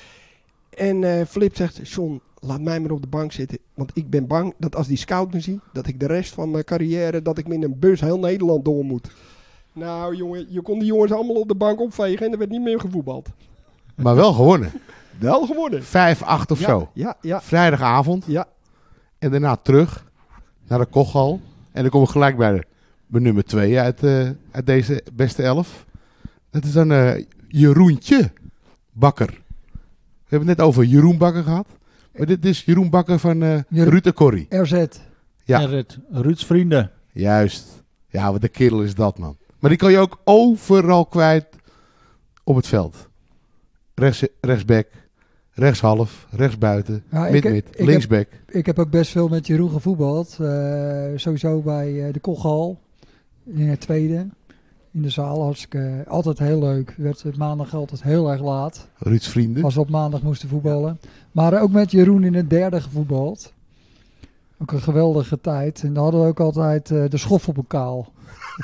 En Flip zegt, John, laat mij maar op de bank zitten. Want ik ben bang dat als die scout me ziet, dat ik de rest van mijn carrière, dat ik me in een bus heel Nederland door moet. Nou jongen, je kon die jongens allemaal op de bank opvegen en er werd niet meer gevoetbald. Maar wel gewonnen. 5-8 Wel gewonnen. of zo. Ja. Vrijdagavond. Ja. En daarna terug naar de Kochal. En dan komen we gelijk bij nummer 2 uit deze beste 11. Dat is dan Jeroentje Bakker. We hebben het net over Jeroen Bakker gehad. Maar dit is Jeroen Bakker van Ruud en Corrie. RZ. Ja. En Ruud's vrienden. Juist. Ja, wat de kerel is dat, man. Maar die kan je ook overal kwijt op het veld. Rechtsback, rechtshalf, rechtsbuiten, Ja, mid, linksback. Ik heb ook best veel met Jeroen gevoetbald. Sowieso bij de Kochal. In het tweede. In de zaal hartstikke, altijd heel leuk. Werd maandag altijd heel erg laat. Ruud's vrienden. Als we op maandag moesten voetballen. Maar ook met Jeroen in het derde gevoetbald. Ook een geweldige tijd. En dan hadden we ook altijd de schoffelbokaal.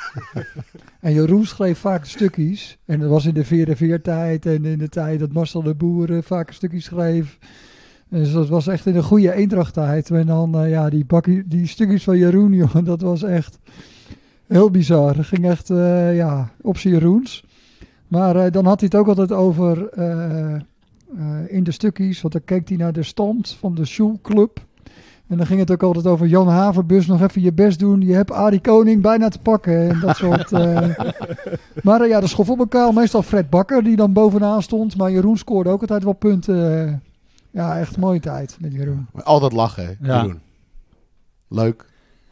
En Jeroen schreef vaak stukjes. En dat was in de 4-4-tijd en in de tijd dat Marcel de Boer vaak stukjes schreef. Dus dat was echt in een goede Eendracht-tijd. En dan die stukjes van Jeroen, jongen, dat was echt heel bizar. Dat ging echt op zijn Jeroens. Maar dan had hij het ook altijd over in de stukjes. Want dan keek hij naar de stand van de Sjoelclub. En dan ging het ook altijd over Jan Haverbus, nog even je best doen. Je hebt Arie Koning bijna te pakken. En dat soort. Maar de schoffelbokaal, meestal Fred Bakker die dan bovenaan stond. Maar Jeroen scoorde ook altijd wel punten. Ja, echt een mooie tijd met Jeroen. Maar altijd lachen, hè, Ja. Jeroen. Leuk.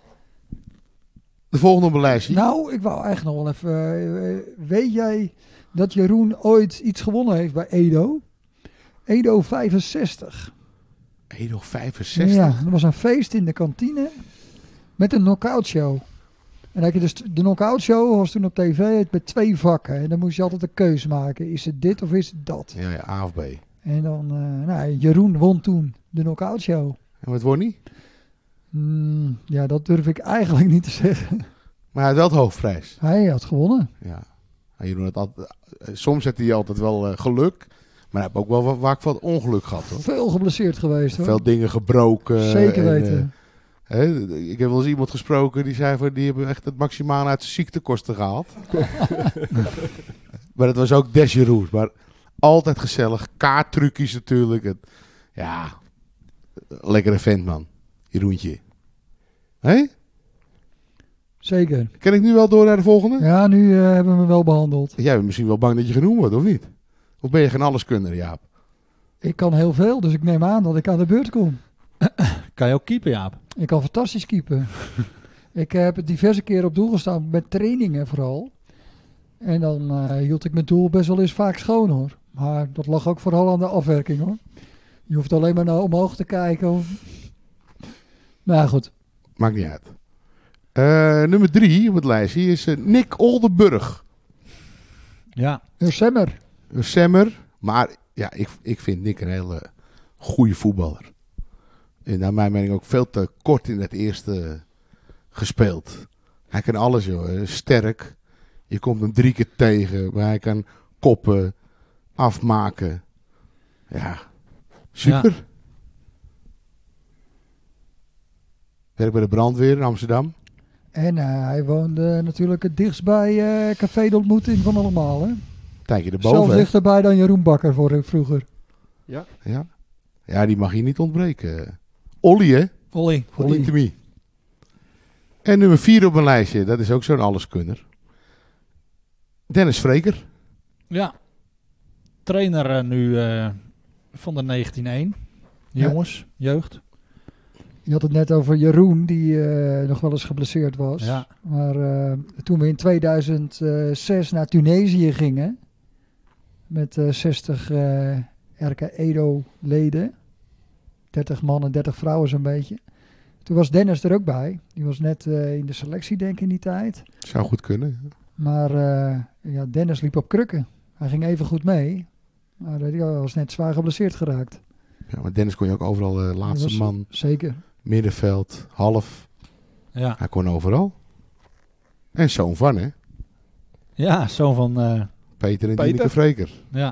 De volgende op een lijstje. Nou, ik wou eigenlijk nog wel even. Weet jij dat Jeroen ooit iets gewonnen heeft bij Edo? Edo 65. Edo 65. Ja, er was een feest in de kantine met een knock-out show. En dan had je dus de knock-out show was toen op tv met 2 vakken. En dan moest je altijd een keuze maken. Is het dit of is het dat? Ja, A of B. En dan, Jeroen won toen de knock-out show. En wat won hij? Ja, dat durf ik eigenlijk niet te zeggen. Maar hij had wel het hoofdprijs. Hij had gewonnen. Ja. Jeroen had altijd, soms had hij altijd wel geluk. Maar hij heeft ook wel vaak wat ongeluk gehad, hoor. Veel geblesseerd geweest hoor. Veel dingen gebroken. Zeker en, weten. Ik heb wel eens iemand gesproken die zei van die hebben echt het maximale uit zijn ziektekosten gehaald. Maar het was ook des Jeroens. Maar altijd gezellig. Kaarttrucjes natuurlijk. Ja, lekkere vent, man. Jeroentje. Hé? Zeker. Kan ik nu wel door naar de volgende? Ja, nu hebben we me wel behandeld. Jij bent misschien wel bang dat je genoemd wordt, of niet? Of ben je geen alleskunner, Jaap? Ik kan heel veel, dus ik neem aan dat ik aan de beurt kom. Kan je ook keeper, Jaap? Ik kan fantastisch keepen. Ik heb het diverse keren op doel gestaan, met trainingen vooral. En dan hield ik mijn doel best wel eens vaak schoon hoor. Maar dat lag ook vooral aan de afwerking hoor. Je hoeft alleen maar naar omhoog te kijken. Nou goed. Maakt niet uit. Nummer 3 op het lijstje is Nick Oldenburg. Ja. Een Semmer. Een Semmer. Maar ja, ik vind Nick een hele goede voetballer. En naar mijn mening ook veel te kort in het eerste gespeeld. Hij kan alles, joh. Sterk. Je komt hem 3 keer tegen. Maar hij kan koppen, afmaken. Ja, super. Ja. Werkt bij de brandweer in Amsterdam. En hij woonde natuurlijk het dichtst bij Café de Ontmoeting van allemaal. Hè? Tijdje erboven. Zelfs hè? dichterbij dan Jeroen Bakker vroeger. Ja. Ja, die mag hier niet ontbreken. Olly, hè? Olly. Voor Intimie. En nummer 4 op mijn lijstje, dat is ook zo'n alleskunner. Dennis Vreker. Ja. Trainer nu van de 1901. Jongens, jeugd. Je had het net over Jeroen, die nog wel eens geblesseerd was. Ja. Maar toen we in 2006 naar Tunesië gingen, met 60 RK Edo-leden, 30 mannen, 30 vrouwen zo'n beetje. Toen was Dennis er ook bij. Die was net in de selectie, denk ik, in die tijd. Zou goed kunnen. Maar ja, Dennis liep op krukken. Hij ging even goed mee. Maar die was net zwaar geblesseerd geraakt. Ja, maar Dennis kon je ook overal laatste Dat was- man, Zeker. middenveld, half. Ja, Hij kon overal. En zoon van, hè? ja zo van... Peter en Peter. Dineke Vreker. ja.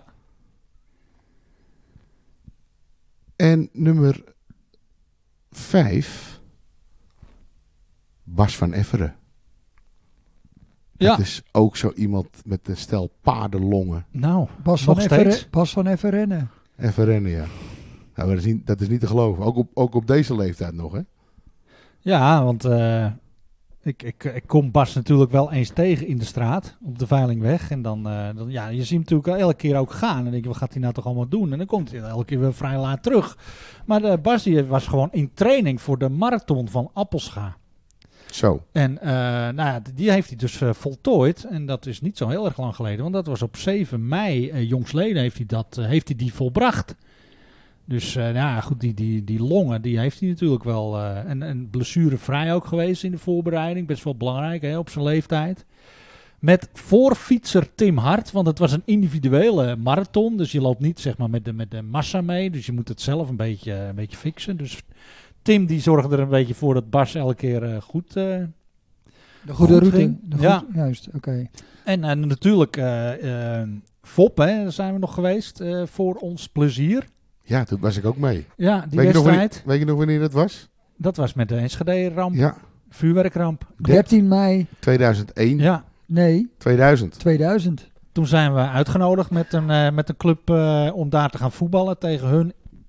En nummer 5. Bas van Efferen. Ja. Dat is ook zo iemand met een stel paardenlongen. Nou, Bas nog steeds. van even rennen. Even rennen, ja. Nou, dat is niet te geloven. Ook op deze leeftijd nog, hè? Ja, want ik kom Bas natuurlijk wel eens tegen in de straat, op de Veilingweg. En dan ja, je ziet hem natuurlijk elke keer ook gaan. En dan denk je, wat gaat hij nou toch allemaal doen? En dan komt hij elke keer weer vrij laat terug. Maar Bas die was gewoon in training voor de marathon van Appelscha. Zo. En nou ja, die heeft hij dus voltooid. En dat is niet zo heel erg lang geleden. Want dat was op 7 mei, jongsleden, heeft hij die volbracht. Dus nou ja, goed, die longen, die heeft hij natuurlijk wel. En blessurevrij ook geweest in de voorbereiding. Best wel belangrijk, hè, op zijn leeftijd. Met voorfietser Tim Hart, want het was een individuele marathon. Dus je loopt niet zeg maar met de massa mee. Dus je moet het zelf een beetje fixen. Dus Tim die zorgde er een beetje voor dat Bas elke keer goed... De goede Goed route. ging. Ja. Juist, oké. En natuurlijk Fop, hè, daar zijn we nog geweest voor ons plezier. Ja, toen was ik ook mee. Ja, die Weet wedstrijd. je nog wanneer dat was? Dat was met de Enschede-ramp, Ja, vuurwerkramp. 13 mei, 2001, Ja, nee, 2000. 2000. toen zijn we uitgenodigd met een club om daar te gaan voetballen tegen hun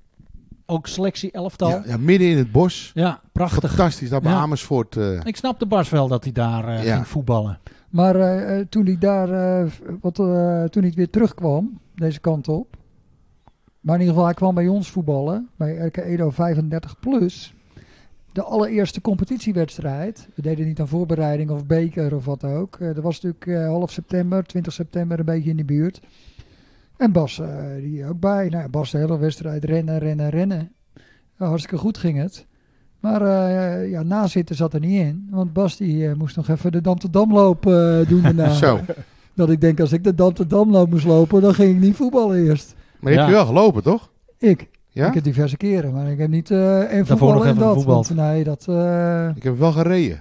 ook selectie elftal. Ja, ja, midden in het bos. Ja, prachtig. Fantastisch, daar bij Ja. Amersfoort. Ik snapte Bas wel dat hij daar Ja. ging voetballen. Maar toen hij daar, toen hij weer terugkwam, deze kant op. Maar in ieder geval, hij kwam bij ons voetballen, bij RK Edo 35 plus. De allereerste competitiewedstrijd. We deden niet aan voorbereiding of beker of wat ook. Dat was natuurlijk half september, 20 september, een beetje in de buurt. En Bas, die ook bij. Nou, Bas de hele wedstrijd rennen. Ja, hartstikke goed ging het. Maar ja, nazitten zat er niet in. Want Bas die moest nog even de Dam-te-Damloop doen daarna. Zo. Dat ik denk, als ik de Dam-te-Damloop moest lopen, dan ging ik niet voetballen eerst. Maar je hebt Ja. je wel gelopen, toch? Ik Ja? heb diverse keren, maar ik heb niet en nog voetballen en even dat. gevoetbald. Want, nee, dat... Ik heb wel gereden.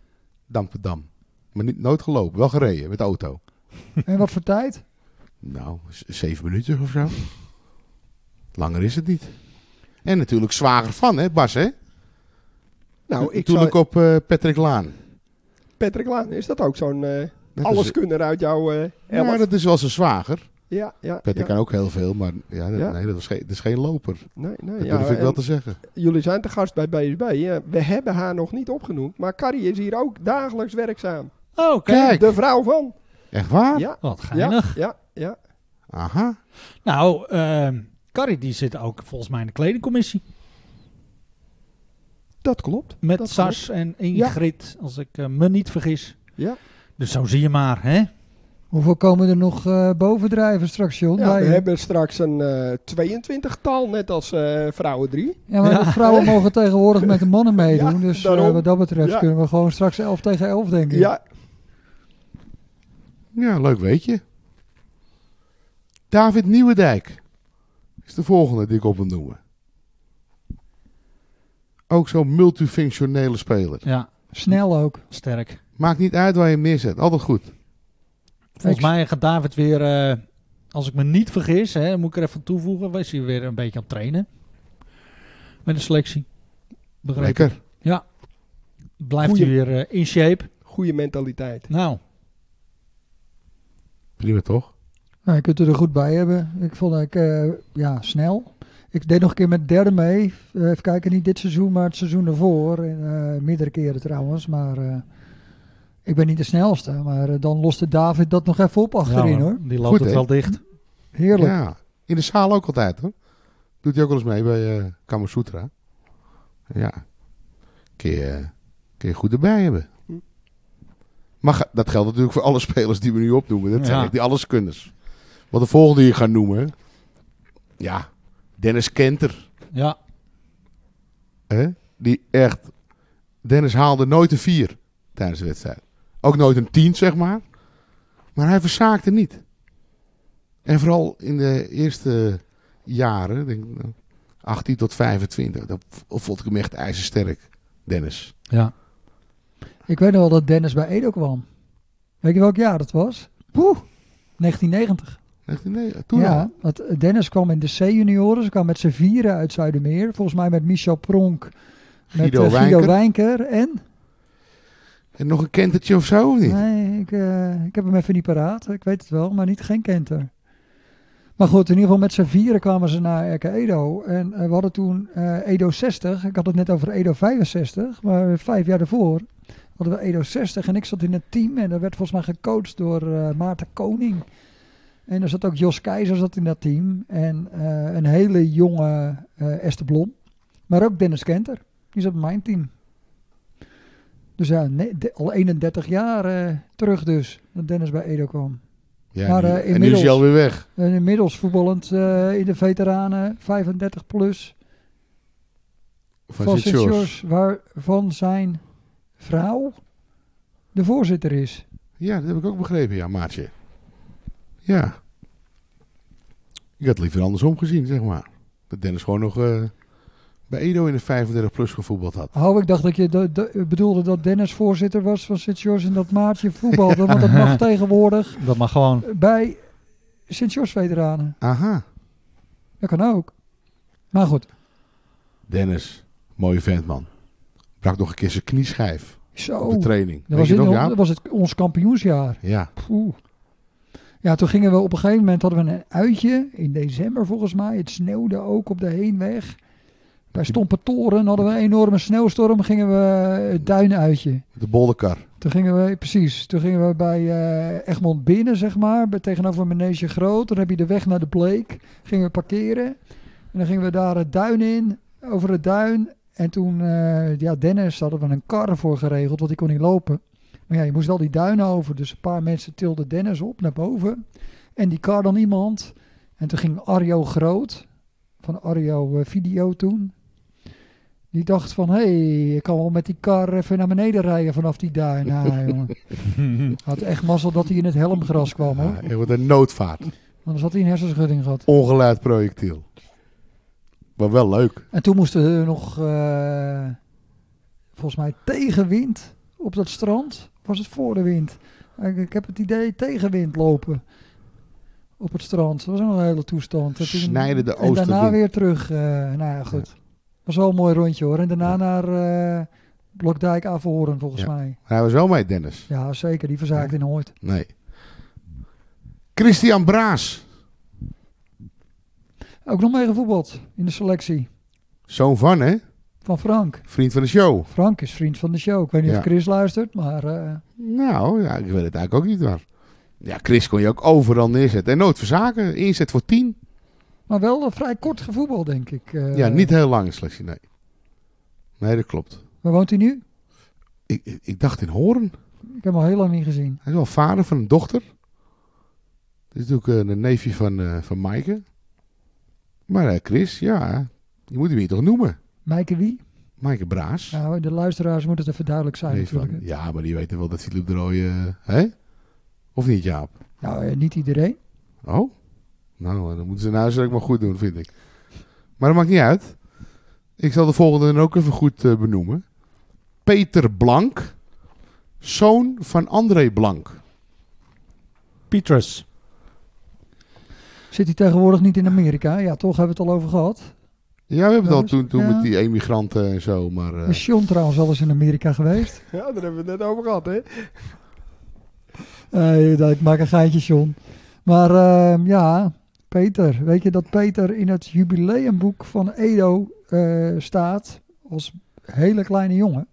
Dam. Maar nooit gelopen. Wel gereden met de auto. En wat voor tijd? Nou, 7 minuten of zo. Langer is het niet. En natuurlijk zwager van, hè, Bas, hè? Nou, ik Natuurlijk zou... op Patrick Laan. Patrick Laan, is dat ook zo'n Dat alleskunner uit jouw is, elf? ja, dat is wel zijn zwager. Ja. Patrick ja. kan ook heel veel, maar ja, Ja. nee, dat is geen loper. Nee, Dat ja, durf ik wel en te zeggen. jullie zijn te gast bij BSB. Ja, we hebben haar nog niet opgenoemd, maar Carrie is hier ook dagelijks werkzaam. Oh, Kijk, De vrouw van. echt waar? Ja, wat geinig. ja. Aha. Nou, Carrie die zit ook volgens mij in de kledingcommissie. Dat klopt. Met Dat Sas en Ingrid, als ik me niet vergis. Ja. Dus zo zie je maar, hè? Hoeveel komen er nog bovendrijven straks, John? Ja, Bij we je? hebben straks een 22-tal, net als vrouwen 3. Ja, maar Ja. de vrouwen mogen tegenwoordig met de mannen meedoen. Ja, dus daarom. wat dat betreft Ja. kunnen we gewoon straks 11 tegen 11, denk ik. Ja, Ja, leuk weet je. David Nieuwendijk is de volgende die ik op wil noemen. Ook zo'n multifunctionele speler. Ja, Snel ook. sterk. Maakt niet uit waar je hem neerzet. Altijd goed. Volgens mij gaat David weer, als ik me niet vergis, hè, moet ik er even toevoegen, was hij weer een beetje aan het trainen. Met de selectie. Begrepen. Lekker. Blijft Goeie- hij weer in shape. goede mentaliteit. Nou, Prima toch? Nou, je kunt er goed bij hebben. Ik vond ik snel. Ik deed nog een keer met derde mee. Even kijken, niet dit seizoen, maar het seizoen ervoor. Meerdere keren trouwens. Maar ik ben niet de snelste. Maar dan loste David dat nog even op achterin, ja, hoor. die loopt Goed, het hè? wel dicht. Heerlijk. Ja. In de zaal ook altijd hoor. Doet hij ook wel eens mee bij Kamasutra. Ja. Kun je goed erbij hebben. Maar dat geldt natuurlijk voor alle spelers die we nu opnoemen. Dat zijn Ja. echt die alleskunners. Wat de volgende die je gaat noemen. Ja. Dennis Kenter. Ja, Hè? Die echt Dennis haalde nooit een 4 tijdens de wedstrijd. Ook nooit een 10, zeg maar. Maar hij verzaakte niet. En vooral in de eerste jaren, denk ik, 18 tot 25, dan vond ik hem echt ijzersterk, Dennis. Ja. Ik weet nog wel dat Dennis bij Edo kwam. Weet je welk jaar dat was? Poeh, 1990. nee, toen al. Ja, want Dennis kwam in de C-junioren. Ze kwam met z'n vieren uit Zuidermeer. Volgens mij met Michel Pronk, met Guido Guido Wijnker. Wijnker en... En nog een kentertje of zo, of niet? Nee, ik heb hem even niet paraat. Ik weet het wel, maar niet geen Kenter. Maar goed, in ieder geval met z'n vieren kwamen ze naar RK Edo. En we hadden toen Edo 60. Ik had het net over Edo 65. Maar 5 jaar daarvoor hadden we Edo 60. En ik zat in het team. En dat werd volgens mij gecoacht door Maarten Koning. En er zat ook Jos Keizer zat in dat team. En een hele jonge Esther Blom. Maar ook Dennis Kenter. Die zat in mijn team. Dus ja, al 31 jaar terug dus. Dat Dennis bij Edo kwam. Ja, Maar, en nu is inmiddels- hij alweer weg. En inmiddels voetballend in de veteranen 35 plus. Van Sint George, waarvan zijn vrouw de voorzitter is. Ja, dat heb ik ook begrepen, ja, maatje. Ja. Ik had liever andersom gezien, zeg maar. Dat Dennis gewoon nog bij Edo in de 35 plus gevoetbald had. Oh, ik dacht dat je bedoelde dat Dennis voorzitter was van Sint George en dat Maartje voetbalde. Want dat mag tegenwoordig Dat mag gewoon. bij Sint George veteranen. Aha. Dat kan ook. Maar goed, Dennis, mooie vent, man. Brak nog een keer zijn knieschijf zo. op de training. Dat Weet je nog, dat Jaap? was het ons kampioensjaar. Ja. Poeh. Ja, toen gingen we op een gegeven moment hadden we een uitje in december volgens mij. Het sneeuwde ook op de heenweg. Bij Stompertoren hadden we een enorme sneeuwstorm. Gingen we het duinuitje. De bolderkar. Toen gingen we bij Egmond binnen, zeg maar. Tegenover Manege Groot. Dan heb je de weg naar de Bleek. Gingen we parkeren. En dan gingen we daar het duin in. Over het duin. En toen, Dennis hadden we een kar voor geregeld. Want die kon niet lopen. Maar ja, je moest wel die duinen over. Dus een paar mensen tilden Dennis op naar boven. En die kar dan iemand. En toen ging Arjo Groot. Van Arjo Video toen. Die dacht van, ik kan wel met die kar even naar beneden rijden vanaf die duin. Nou, jongen. Had echt mazzel dat hij in het helmgras kwam, hoor. Ja, er wordt een noodvaart. Anders had hij een hersenschudding gehad. Ongeleid projectiel. Maar wel leuk. En toen moesten we nog, volgens mij, tegenwind op dat strand. Of was het voor de wind? Ik heb het idee tegenwind lopen op het strand. Dat was ook een hele toestand. En toen- Snijden de En daarna oostenwind. weer terug. Nou ja, goed. Was wel een mooi rondje, hoor. En daarna naar Blokdijk Averhoorn, volgens Ja. mij. Hij was wel mee, Dennis. Ja, zeker. Die verzaakte nooit. Nee. Christian Braas. Ook nog mee gevoetbald in de selectie. Zoon van, hè? Van Frank. Vriend van de show. Frank is vriend van de show. Ik weet niet Ja. of Chris luistert, maar Nou, ja, ik weet het eigenlijk ook niet waar. Ja, Chris kon je ook overal neerzetten. En nooit verzaken. Inzet voor 10. wel vrij kort gevoetbald, denk ik. Ja, niet heel lang in selectie, nee. Nee, dat klopt. Waar woont hij nu? Ik dacht in Hoorn. Ik heb hem al heel lang niet gezien. Hij is wel vader van een dochter. Dat is natuurlijk een neefje van Maaike. Maar Chris, ja, je moet hem hier toch noemen. Maaike wie? Maaike Braas. Nou, de luisteraars moeten het even duidelijk zijn Neef natuurlijk. van, ja, maar die weten wel dat Philippe de Rooij... hè? Of niet, Jaap? Nou, niet iedereen. Oh? Nou, dan moeten ze nou ook maar goed doen, vind ik. Maar dat maakt niet uit. Ik zal de volgende dan ook even goed benoemen. Peter Blank, zoon van André Blank. Petrus. Zit hij tegenwoordig niet in Amerika? Ja, toch hebben we het al over gehad. Ja, we hebben het al Dus, toen ja. met die emigranten en zo, maar... Is John trouwens al eens in Amerika geweest? Ja, daar hebben we het net over gehad, hè? Ik maak een geintje, John. Maar ja, Peter. Weet je dat Peter in het jubileumboek van Edo staat als hele kleine jongen?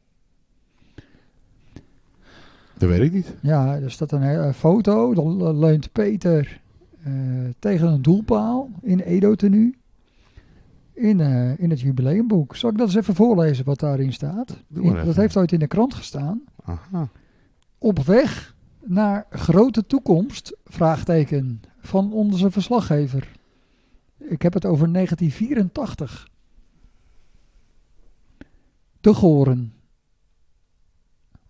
dat weet ik niet. Ja, er staat een foto. Dan leunt Peter tegen een doelpaal in Edo-tenue. In het jubileumboek. Zal ik dat eens even voorlezen wat daarin staat? Doe maar Dat even. heeft ooit in de krant gestaan. Aha. Op weg naar grote toekomst, vraagteken, van onze verslaggever. Ik heb het over 1984. De Goren.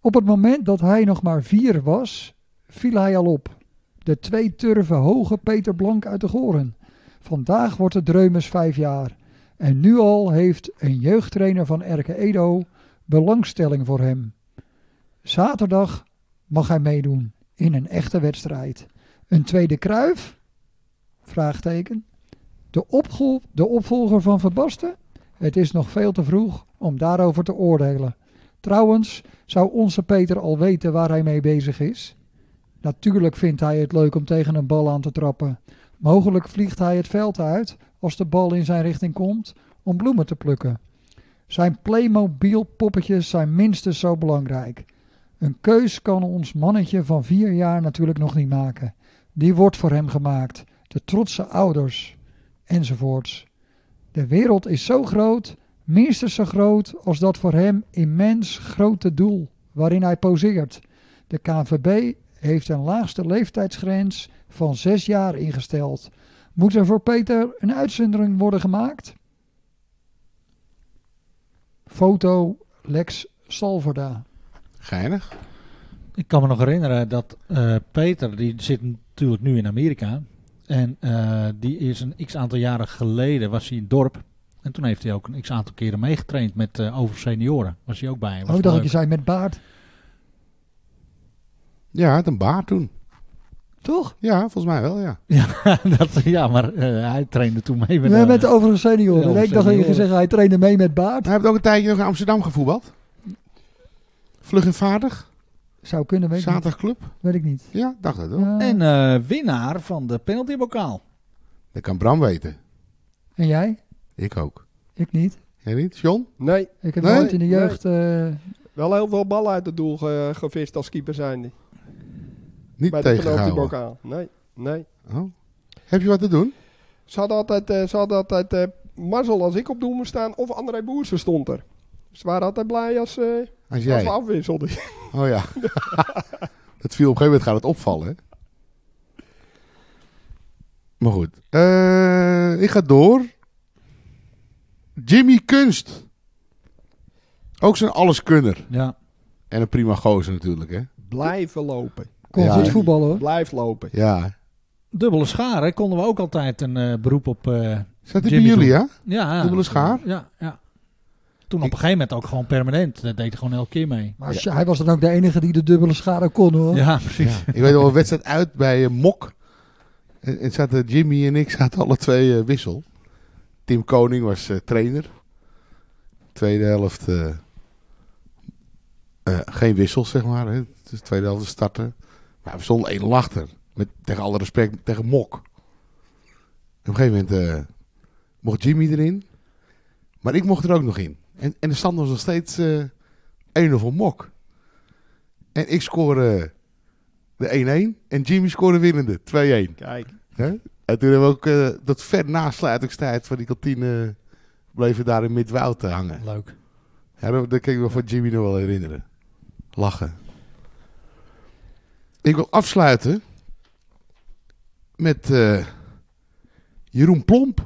Op het moment dat hij nog maar 4 was, viel hij al op. De 2 turven hoge Peter Blank uit de Goren. Vandaag wordt de Dreumes 5 jaar. En nu al heeft een jeugdtrainer van Erke Edo belangstelling voor hem. Zaterdag mag hij meedoen in een echte wedstrijd. Een tweede Cruijff? Vraagteken. De opvolger van Van Basten? Het is nog veel te vroeg om daarover te oordelen. Trouwens, zou onze Peter al weten waar hij mee bezig is? Natuurlijk vindt hij het leuk om tegen een bal aan te trappen. Mogelijk vliegt hij het veld uit als de bal in zijn richting komt om bloemen te plukken. Zijn Playmobil poppetjes zijn minstens zo belangrijk. Een keus kan ons mannetje van 4 jaar natuurlijk nog niet maken. Die wordt voor hem gemaakt. De trotse ouders. Enzovoorts. De wereld is zo groot, minstens zo groot als dat voor hem immens grote doel waarin hij poseert. De KNVB heeft een laagste leeftijdsgrens van 6 jaar ingesteld. Moet er voor Peter een uitzondering worden gemaakt? Foto Lex Salverda. Geinig. Ik kan me nog herinneren dat Peter, die zit natuurlijk nu in Amerika. En die is een x-aantal jaren geleden, was hij in het dorp. En toen heeft hij ook een x-aantal keren meegetraind met over senioren. Was hij ook bij. Was Oh, ik dacht leuk. je zei met baard. Ja, hij had een baard toen. Toch? Ja, volgens mij wel, ja. Ja, maar hij trainde toen mee met... Nee, met de overige senioren. Ja, Nee, ik dacht dat je senioren. zeggen, hij trainde mee met baard. Hij heeft ook een tijdje nog in Amsterdam gevoetbald. Vlug en vaardig. Zou kunnen, weet ik niet. Zaterdagclub. Weet ik niet. Ja, dacht het wel. Ja. En winnaar van de penaltybokaal. Dat kan Bram weten. En jij? Ik ook. Ik niet. Jij niet, John? Nee, Ik heb Nee? nooit in de jeugd... wel heel veel ballen uit het doel gevist als keeper zijnde. Niet Bij de tegengehouden. penaltybokaal. Nee. Oh. Heb je wat te doen? Ze hadden altijd mazzel als ik op doel moest staan of André Boersen stond er. Ze waren altijd blij als Als we jij. afwisselden. Oh ja. Dat viel op een gegeven moment gaat het opvallen. Hè? Maar goed. Ik ga door. Jimmy Kunst. Ook zo'n alleskunner. Ja. En een prima gozer natuurlijk, hè? Blijven lopen. kon Ja, goed die- voetballen hoor. Blijf lopen. Ja. Dubbele scharen konden we ook altijd een beroep op... Zat die bij Jimmy jullie, doen. ja? ja, Dubbele schaar? Ja. Toen op een gegeven moment ook gewoon permanent. Dat deed hij gewoon elke keer mee. Maar hij was dan ook de enige die de dubbele schade kon hoor. Ja, precies. Ik weet nog een wedstrijd uit bij Mok. En zaten Jimmy en ik zaten alle twee wissel. Tim Koning was trainer. Tweede helft geen wissels, zeg maar. Hè. Dus de tweede helft starten. Maar we stonden 1-0 achter. Tegen alle respect tegen Mok. En op een gegeven moment mocht Jimmy erin. Maar ik mocht er ook nog in. En de stand was nog steeds 1-0 voor Mok. En ik scoorde de 1-1. En Jimmy scoorde winnende 2-1. Kijk. Hè? En toen hebben we ook dat ver na sluitingstijd van die kantine bleven daar in Midwoud hangen. Leuk. Ja, dat kan ik me van Jimmy nog wel herinneren. Lachen. Ik wil afsluiten met Jeroen Plomp.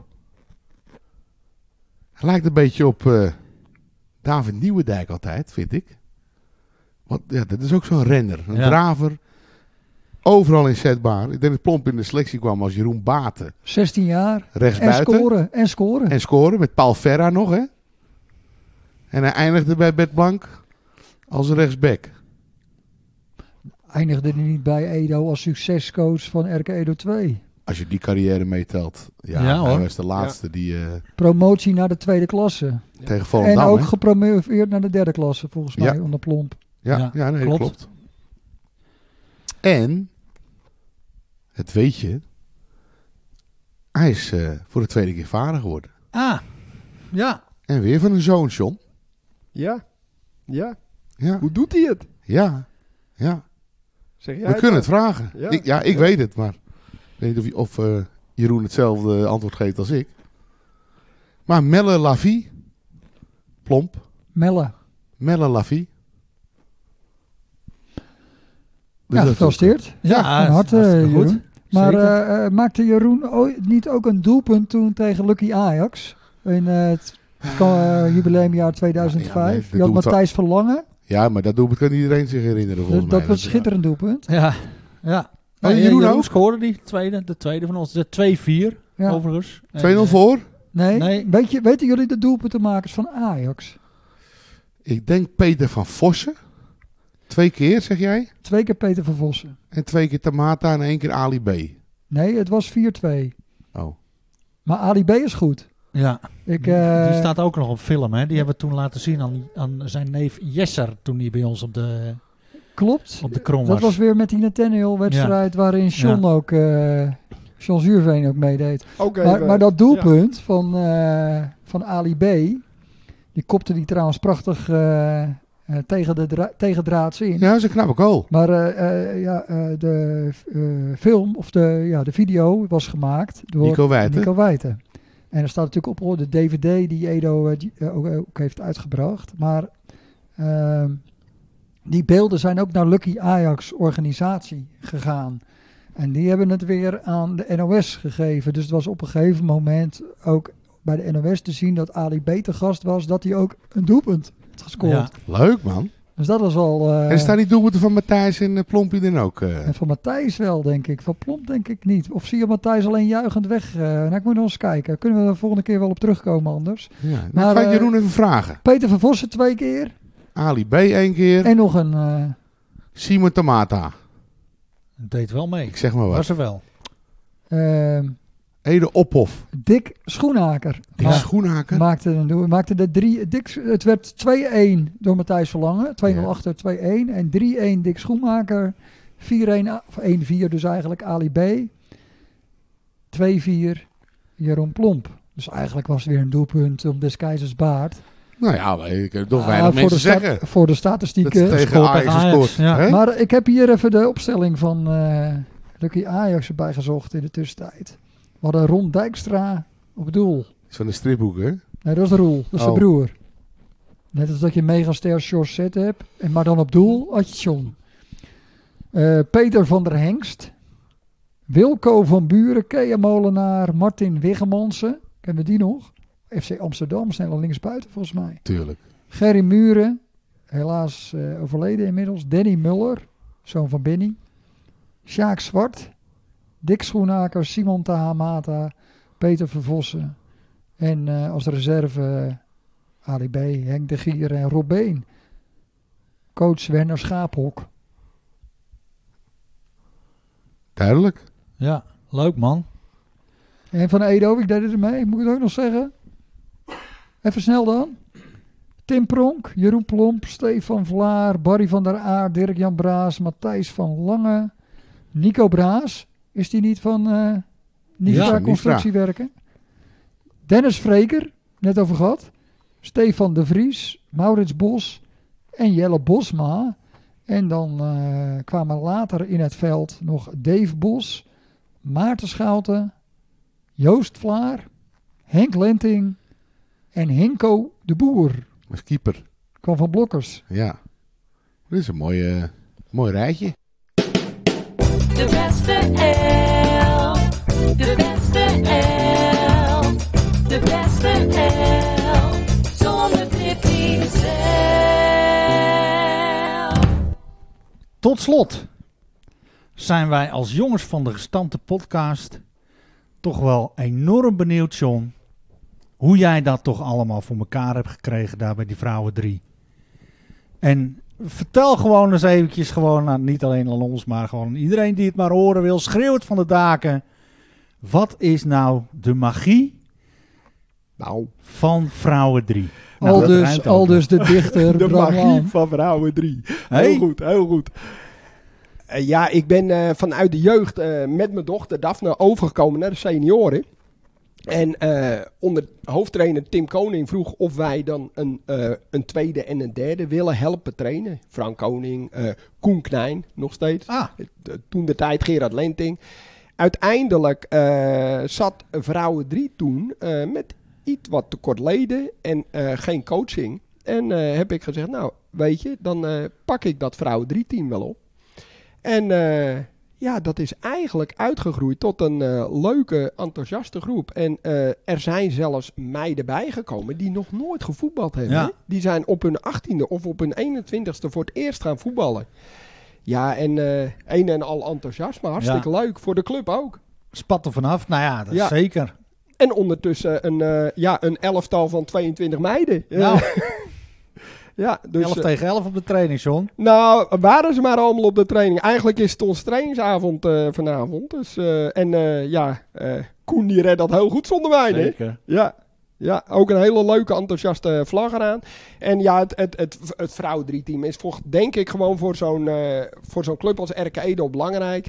Hij lijkt een beetje op David Nieuwendijk altijd, vind ik. Want ja, dat is ook zo'n renner, een Ja. draver. Overal inzetbaar. Ik denk dat Plomp in de selectie kwam als Jeroen Baten. 16 jaar. En Rechtsbuiten. scoren. En scoren. En scoren met Paul Ferra nog, hè. En hij eindigde bij Bert Blank als rechtsback. Eindigde hij niet bij Edo als succescoach van RK Edo 2. Als je die carrière meetelt. Ja, Ja, hij hoor. was de laatste die Promotie naar de tweede klasse. tegen En Volendam... ook hè? gepromoveerd naar de derde klasse volgens mij Ja. onder Plomp. Ja, nee, klopt. klopt. En, het weet je, hij is voor de tweede keer vader geworden. Ah, ja. En weer van een zoon, John. Ja. Ja, Hoe doet hij het? ja. Zeg jij We kunnen het vragen. Ja. Ik weet het, maar ik weet niet of Jeroen hetzelfde antwoord geeft als ik. Maar Melle Lavie, Plomp, Melle. Melle Lavie. Dus Ja, dat is ook- gefeliciteerd. Ja, van harte hartstikke goed. Jeroen. Maar Zeker. maakte Jeroen niet ook een doelpunt toen tegen Lucky Ajax? In het jubileumjaar 2005. Ja, nee, dat Je had doet Matthijs Verlangen. Ja, maar dat doelpunt kan iedereen zich herinneren volgens mij. Dat was een schitterend doelpunt. Ja. Ja. Jeroen ook? scoorde die de tweede van ons. De 2-4 Ja. overigens. 2-0 voor? Nee, Nee. weten jullie de doelpuntenmakers van Ajax? Ik denk Peter van Vossen. 2 keer, zeg jij? 2 keer Peter van Vossen. En 2 keer Tamata en 1 keer Ali B. Nee, het was 4-2. Oh. Maar Ali B is goed. Ja. Ik, Die staat ook nog op film. Hè? Die hebben we toen laten zien aan zijn neef Jesser. Toen hij bij ons op de Klopt. krom was. Dat was weer met die Nathaniel-wedstrijd waarin John ook, John Zuurveen ook meedeed. Oké, Maar dat doelpunt van Ali B, die kopte die trouwens prachtig tegen draads in. Ja, dat is een knappe goal. Maar de film, of de video was gemaakt door Nico Wijten. En er staat natuurlijk op de DVD die Edo ook heeft uitgebracht. Maar die beelden zijn ook naar Lucky Ajax organisatie gegaan. En die hebben het weer aan de NOS gegeven. Dus het was op een gegeven moment ook bij de NOS te zien dat Ali B te gast was. Dat hij ook een doelpunt had gescoord. Ja. Leuk, man. Dus dat was wel... En staan die doelpunten van Matthijs en Plompie dan ook? En van Matthijs wel, denk ik. Van Plomp denk ik niet. Of zie je Matthijs alleen juichend weg? Nou, ik moet nog eens kijken. Kunnen we er de volgende keer wel op terugkomen anders? Ja. Maar, Maar, ga ik Jeroen even vragen. Peter van Vossen 2 keer. Ali B 1 keer. En nog een... Simon Tamata. Het deed wel mee. Ik zeg maar wat. Was er wel. Ede Ophof. Dick Schoenhaker. Die Schoenhaker. Maakte de 3... Het werd 2-1 door Matthijs Verlangen. 2-0 Ja. achter, 2-1. En 3-1 Dick Schoenhaker. 4-1, of 1-4 dus eigenlijk Ali B. 2-4 Jeroen Plomp. Dus eigenlijk was het weer een doelpunt om des keizers baard. Nou ja, ik heb toch weinig mensen zeggen. Voor de Dat statistieken. ze tegen scoort Ajax tegen gescoord. Ajax, ja. Hè? Maar ik heb hier even de opstelling van Lucky Ajax erbij gezocht in de tussentijd. We hadden Ron Dijkstra op doel. Is van de stripboek, hè? Nee, dat is Roel. Dat is zijn Oh. broer. Net als dat je megaster George Zet hebt. Maar dan op doel had je John. Peter van der Hengst. Wilco van Buren. Kea Molenaar. Martin Wiggemansen. Kennen we die nog? FC Amsterdam. Snelle linksbuiten volgens mij. Tuurlijk. Gerry Muren. Helaas overleden inmiddels. Danny Muller. Zoon van Benny. Sjaak Zwart. Dick Schoenhaker. Simon Tahamata. Peter Vervossen. En als reserve Ali B, Henk de Gier en Rob Been. Coach Werner Schaaphok. Duidelijk. Ja, leuk man. En van Edo, ik deed het ermee. Moet ik het ook nog zeggen? Even snel dan. Tim Pronk, Jeroen Plomp, Stefan Vlaar, Barry van der Aar, Dirk-Jan Braas, Matthijs van Lange, Nico Braas. Is die niet van Nifra Ja, Constructiewerken? Dennis Vreker, net over gehad. Stefan de Vries, Maurits Bos en Jelle Bosma. En dan kwamen later in het veld nog Dave Bos, Maarten Schouten, Joost Vlaar, Henk Lenting en Hinko de Boer. Als keeper. Kwam van Blokkers. Ja. Dit is een mooi rijtje. De beste elf. De beste elf. De beste elf. Zonder Tippy zelf. Tot slot zijn wij als jongens van de gestampte podcast toch wel enorm benieuwd, John, hoe jij dat toch allemaal voor elkaar hebt gekregen daar bij die vrouwen 3. En vertel gewoon eens eventjes, niet alleen aan ons, maar gewoon aan iedereen die het maar horen wil, schreeuw het van de daken. Wat is nou de magie van vrouwen 3? Nou, dat ruimt ook Al nog. dus de dichter De Bram magie Laan. van vrouwen 3. Hey. Heel goed, heel goed. Ja, ik ben vanuit de jeugd met mijn dochter Daphne overgekomen naar de senioren. En onder hoofdtrainer Tim Koning vroeg of wij dan een tweede en een derde willen helpen trainen. Frank Koning, Koen Knijn nog steeds. Ah, Toen de tijd Gerard Lenting. Uiteindelijk zat vrouwen 3 toen met iets wat tekort leden en geen coaching. En heb ik gezegd, nou weet je, dan pak ik dat vrouwen 3 team wel op. En ja, dat is eigenlijk uitgegroeid tot een leuke, enthousiaste groep. En er zijn zelfs meiden bijgekomen die nog nooit gevoetbald hebben. Ja. Hè? Die zijn op hun 18e of op hun 21ste voor het eerst gaan voetballen. Ja, en een en al enthousiasme. Hartstikke leuk. Voor de club ook. Spat er vanaf. Nou ja, dat is Ja. zeker. En ondertussen een elftal van 22 meiden. Nou, Ja, dus, 11 tegen 11 op de training, John. nou, waren ze maar allemaal op de training. Eigenlijk is het onze trainingsavond vanavond. Dus, Koen die redt dat heel goed zonder mij. Hè? Zeker. Ja, ook een hele leuke, enthousiaste vlag eraan. En ja, het vrouwen 3-team is denk ik gewoon voor zo'n club als RK Edo belangrijk.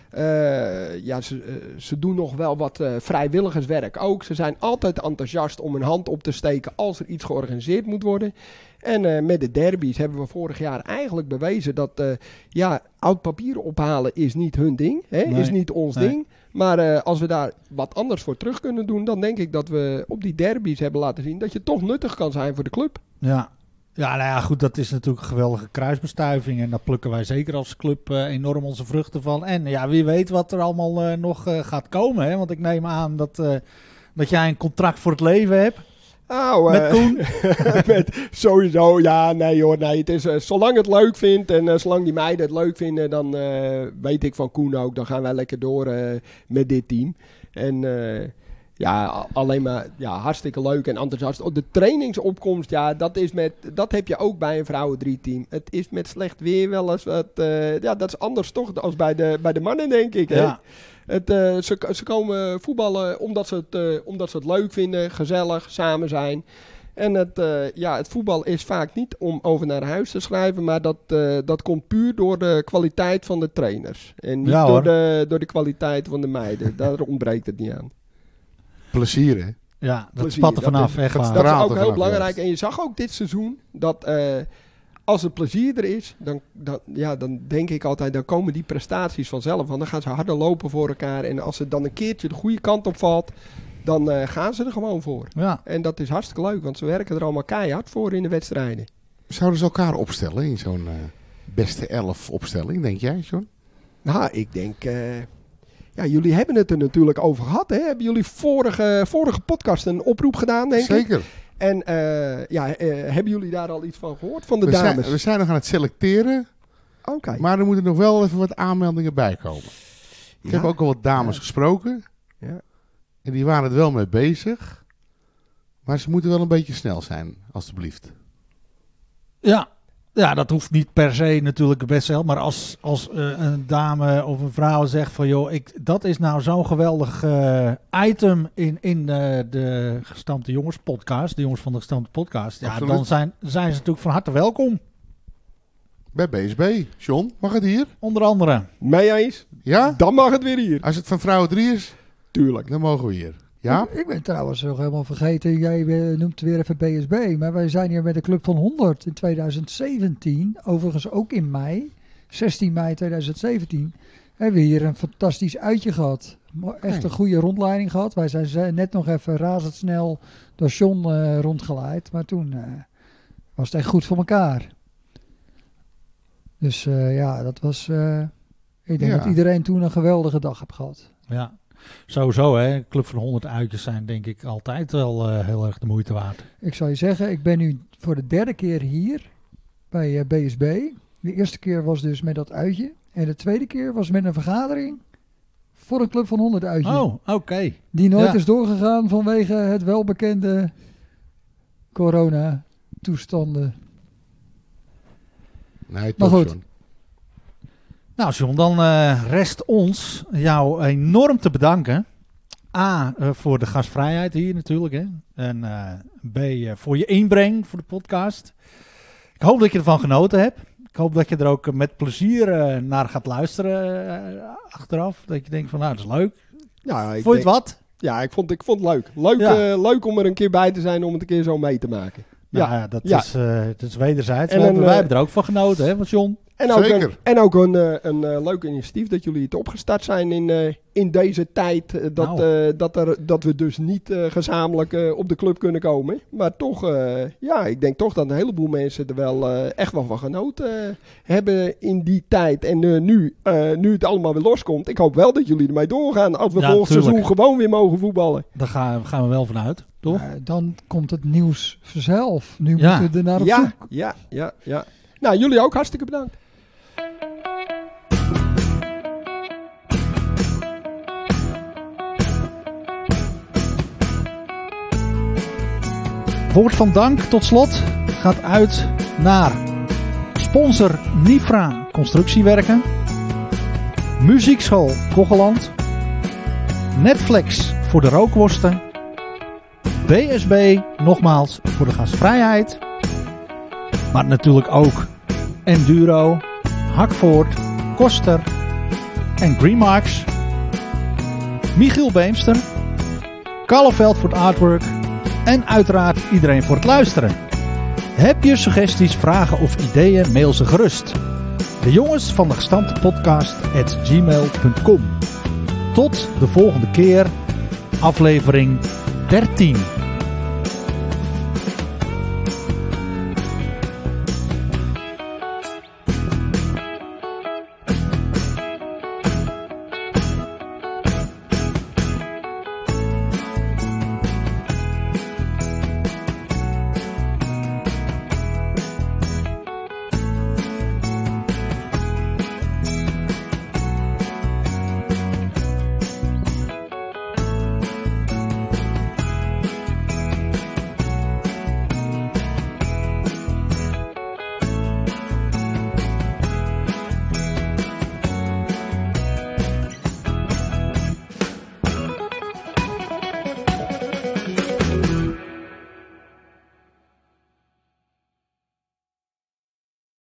Ze doen nog wel wat vrijwilligerswerk ook. Ze zijn altijd enthousiast om een hand op te steken als er iets georganiseerd moet worden. En met de derbies hebben we vorig jaar eigenlijk bewezen dat oud papier ophalen is niet hun ding. Hè? Nee. Is niet ons Nee. ding. Maar als we daar wat anders voor terug kunnen doen, dan denk ik dat we op die derbies hebben laten zien dat je toch nuttig kan zijn voor de club. Ja. Ja, nou ja, goed, dat is natuurlijk een geweldige kruisbestuiving. En daar plukken wij zeker als club enorm onze vruchten van. En ja, wie weet wat er allemaal nog gaat komen. Hè? Want ik neem aan dat jij een contract voor het leven hebt. Met Koen. Sowieso, ja, nee hoor, nee. Het is, zolang het leuk vindt en zolang die meiden het leuk vinden, dan weet ik van Koen ook, dan gaan wij lekker door met dit team. En alleen maar hartstikke leuk en enthousiast. De trainingsopkomst, ja, dat heb je ook bij een vrouwen 3-team. Het is met slecht weer wel eens wat, dat is anders toch als bij de mannen, denk ik. Hè? Ja. Ze komen voetballen omdat ze het leuk vinden, gezellig, samen zijn. En het voetbal is vaak niet om over naar huis te schrijven, maar dat komt puur door de kwaliteit van de trainers. En niet Ja, door de kwaliteit van de meiden. Daar ontbreekt het niet aan. Plezier, hè? Ja, dat Plezier, spat er dat vanaf. is- Echt dat waar. Dat is straalt ook er heel vanaf, belangrijk. juist. En je zag ook dit seizoen dat als het plezier er is, dan denk ik altijd, dan komen die prestaties vanzelf. Want dan gaan ze harder lopen voor elkaar. En als het dan een keertje de goede kant op valt, dan gaan ze er gewoon voor. Ja. En dat is hartstikke leuk, want ze werken er allemaal keihard voor in de wedstrijden. Zouden ze elkaar opstellen in zo'n beste 11 opstelling, denk jij, John? Nou, ik denk... jullie hebben het er natuurlijk over gehad. Hè? Hebben jullie vorige podcast een oproep gedaan, denk ik? Zeker. En hebben jullie daar al iets van gehoord van de dames? We zijn nog aan het selecteren, Oké. maar er moeten nog wel even wat aanmeldingen bij komen. Ik heb ook al wat dames gesproken. Ja. En die waren er wel mee bezig. Maar ze moeten wel een beetje snel zijn, alstublieft. Ja, dat hoeft niet per se natuurlijk best wel. Maar als een dame of een vrouw zegt van joh, dat is nou zo'n geweldig item in de Gestampte Jongens podcast. De Jongens van de Gestampte podcast. Ja, Absoluut. dan zijn ze natuurlijk van harte welkom. Bij BSB. John, mag het hier? Onder andere. Mee eens? Ja? Dan mag het weer hier. Als het van vrouwen 3 is, Tuurlijk. dan mogen we hier. Ja? Ik ben trouwens nog helemaal vergeten, jij noemt weer even BSB, maar wij zijn hier met de Club van 100 in 2017, overigens ook in mei, 16 mei 2017, hebben we hier een fantastisch uitje gehad. Echt een goede rondleiding gehad. Wij zijn net nog even razendsnel door John rondgeleid, maar toen was het echt goed voor elkaar. Dus dat was, ik denk Ja. dat iedereen toen een geweldige dag heeft gehad. Ja, sowieso hè. Club van 100 uitjes zijn denk ik altijd wel heel erg de moeite waard. Ik zal je zeggen, ik ben nu voor de 3e keer hier bij BSB. De eerste keer was dus met dat uitje. En de tweede keer was met een vergadering voor een Club van 100 uitje. Oh, oké. Die nooit Ja. is doorgegaan vanwege het welbekende corona-toestanden. Nee, Maar toch, goed. John. Nou John, dan rest ons jou enorm te bedanken. A, voor de gastvrijheid hier natuurlijk. Hè. En B, voor je inbreng voor de podcast. Ik hoop dat je ervan genoten hebt. Ik hoop dat je er ook met plezier naar gaat luisteren achteraf. Dat je denkt van nou, dat is leuk. Ja, Vond je het wat? Ja, ik vond het leuk. Leuk om er een keer bij te zijn, om het een keer zo mee te maken. Ja, Ja, dat ja. is wederzijds. En Wij een, hebben er ook van genoten, hè, van John. Zeker. En ook een leuk initiatief dat jullie het opgestart zijn in deze tijd. Dat we dus niet gezamenlijk op de club kunnen komen. Maar toch, ik denk toch dat een heleboel mensen er wel echt wel van genoten hebben in die tijd. En nu het allemaal weer loskomt. Ik hoop wel dat jullie ermee doorgaan als we volgend seizoen gewoon weer mogen voetballen. Daar gaan we wel vanuit, toch? Dan komt het nieuws vanzelf. Nu moeten we er naar op zoek. Ja. Nou, jullie ook hartstikke bedankt. Woord van dank tot slot gaat uit naar sponsor Nifra Constructiewerken, Muziekschool Kocheland, Netflix voor de rookworsten, BSB nogmaals voor de gastvrijheid, maar natuurlijk ook Enduro, Hakvoort, Koster en Greenmarks, Michiel Beemster, Kalleveld voor het artwork en uiteraard iedereen voor het luisteren. Heb je suggesties, vragen of ideeën, mail ze gerust. De jongens van de gestampte podcast @gmail.com. Tot de volgende keer, aflevering 13.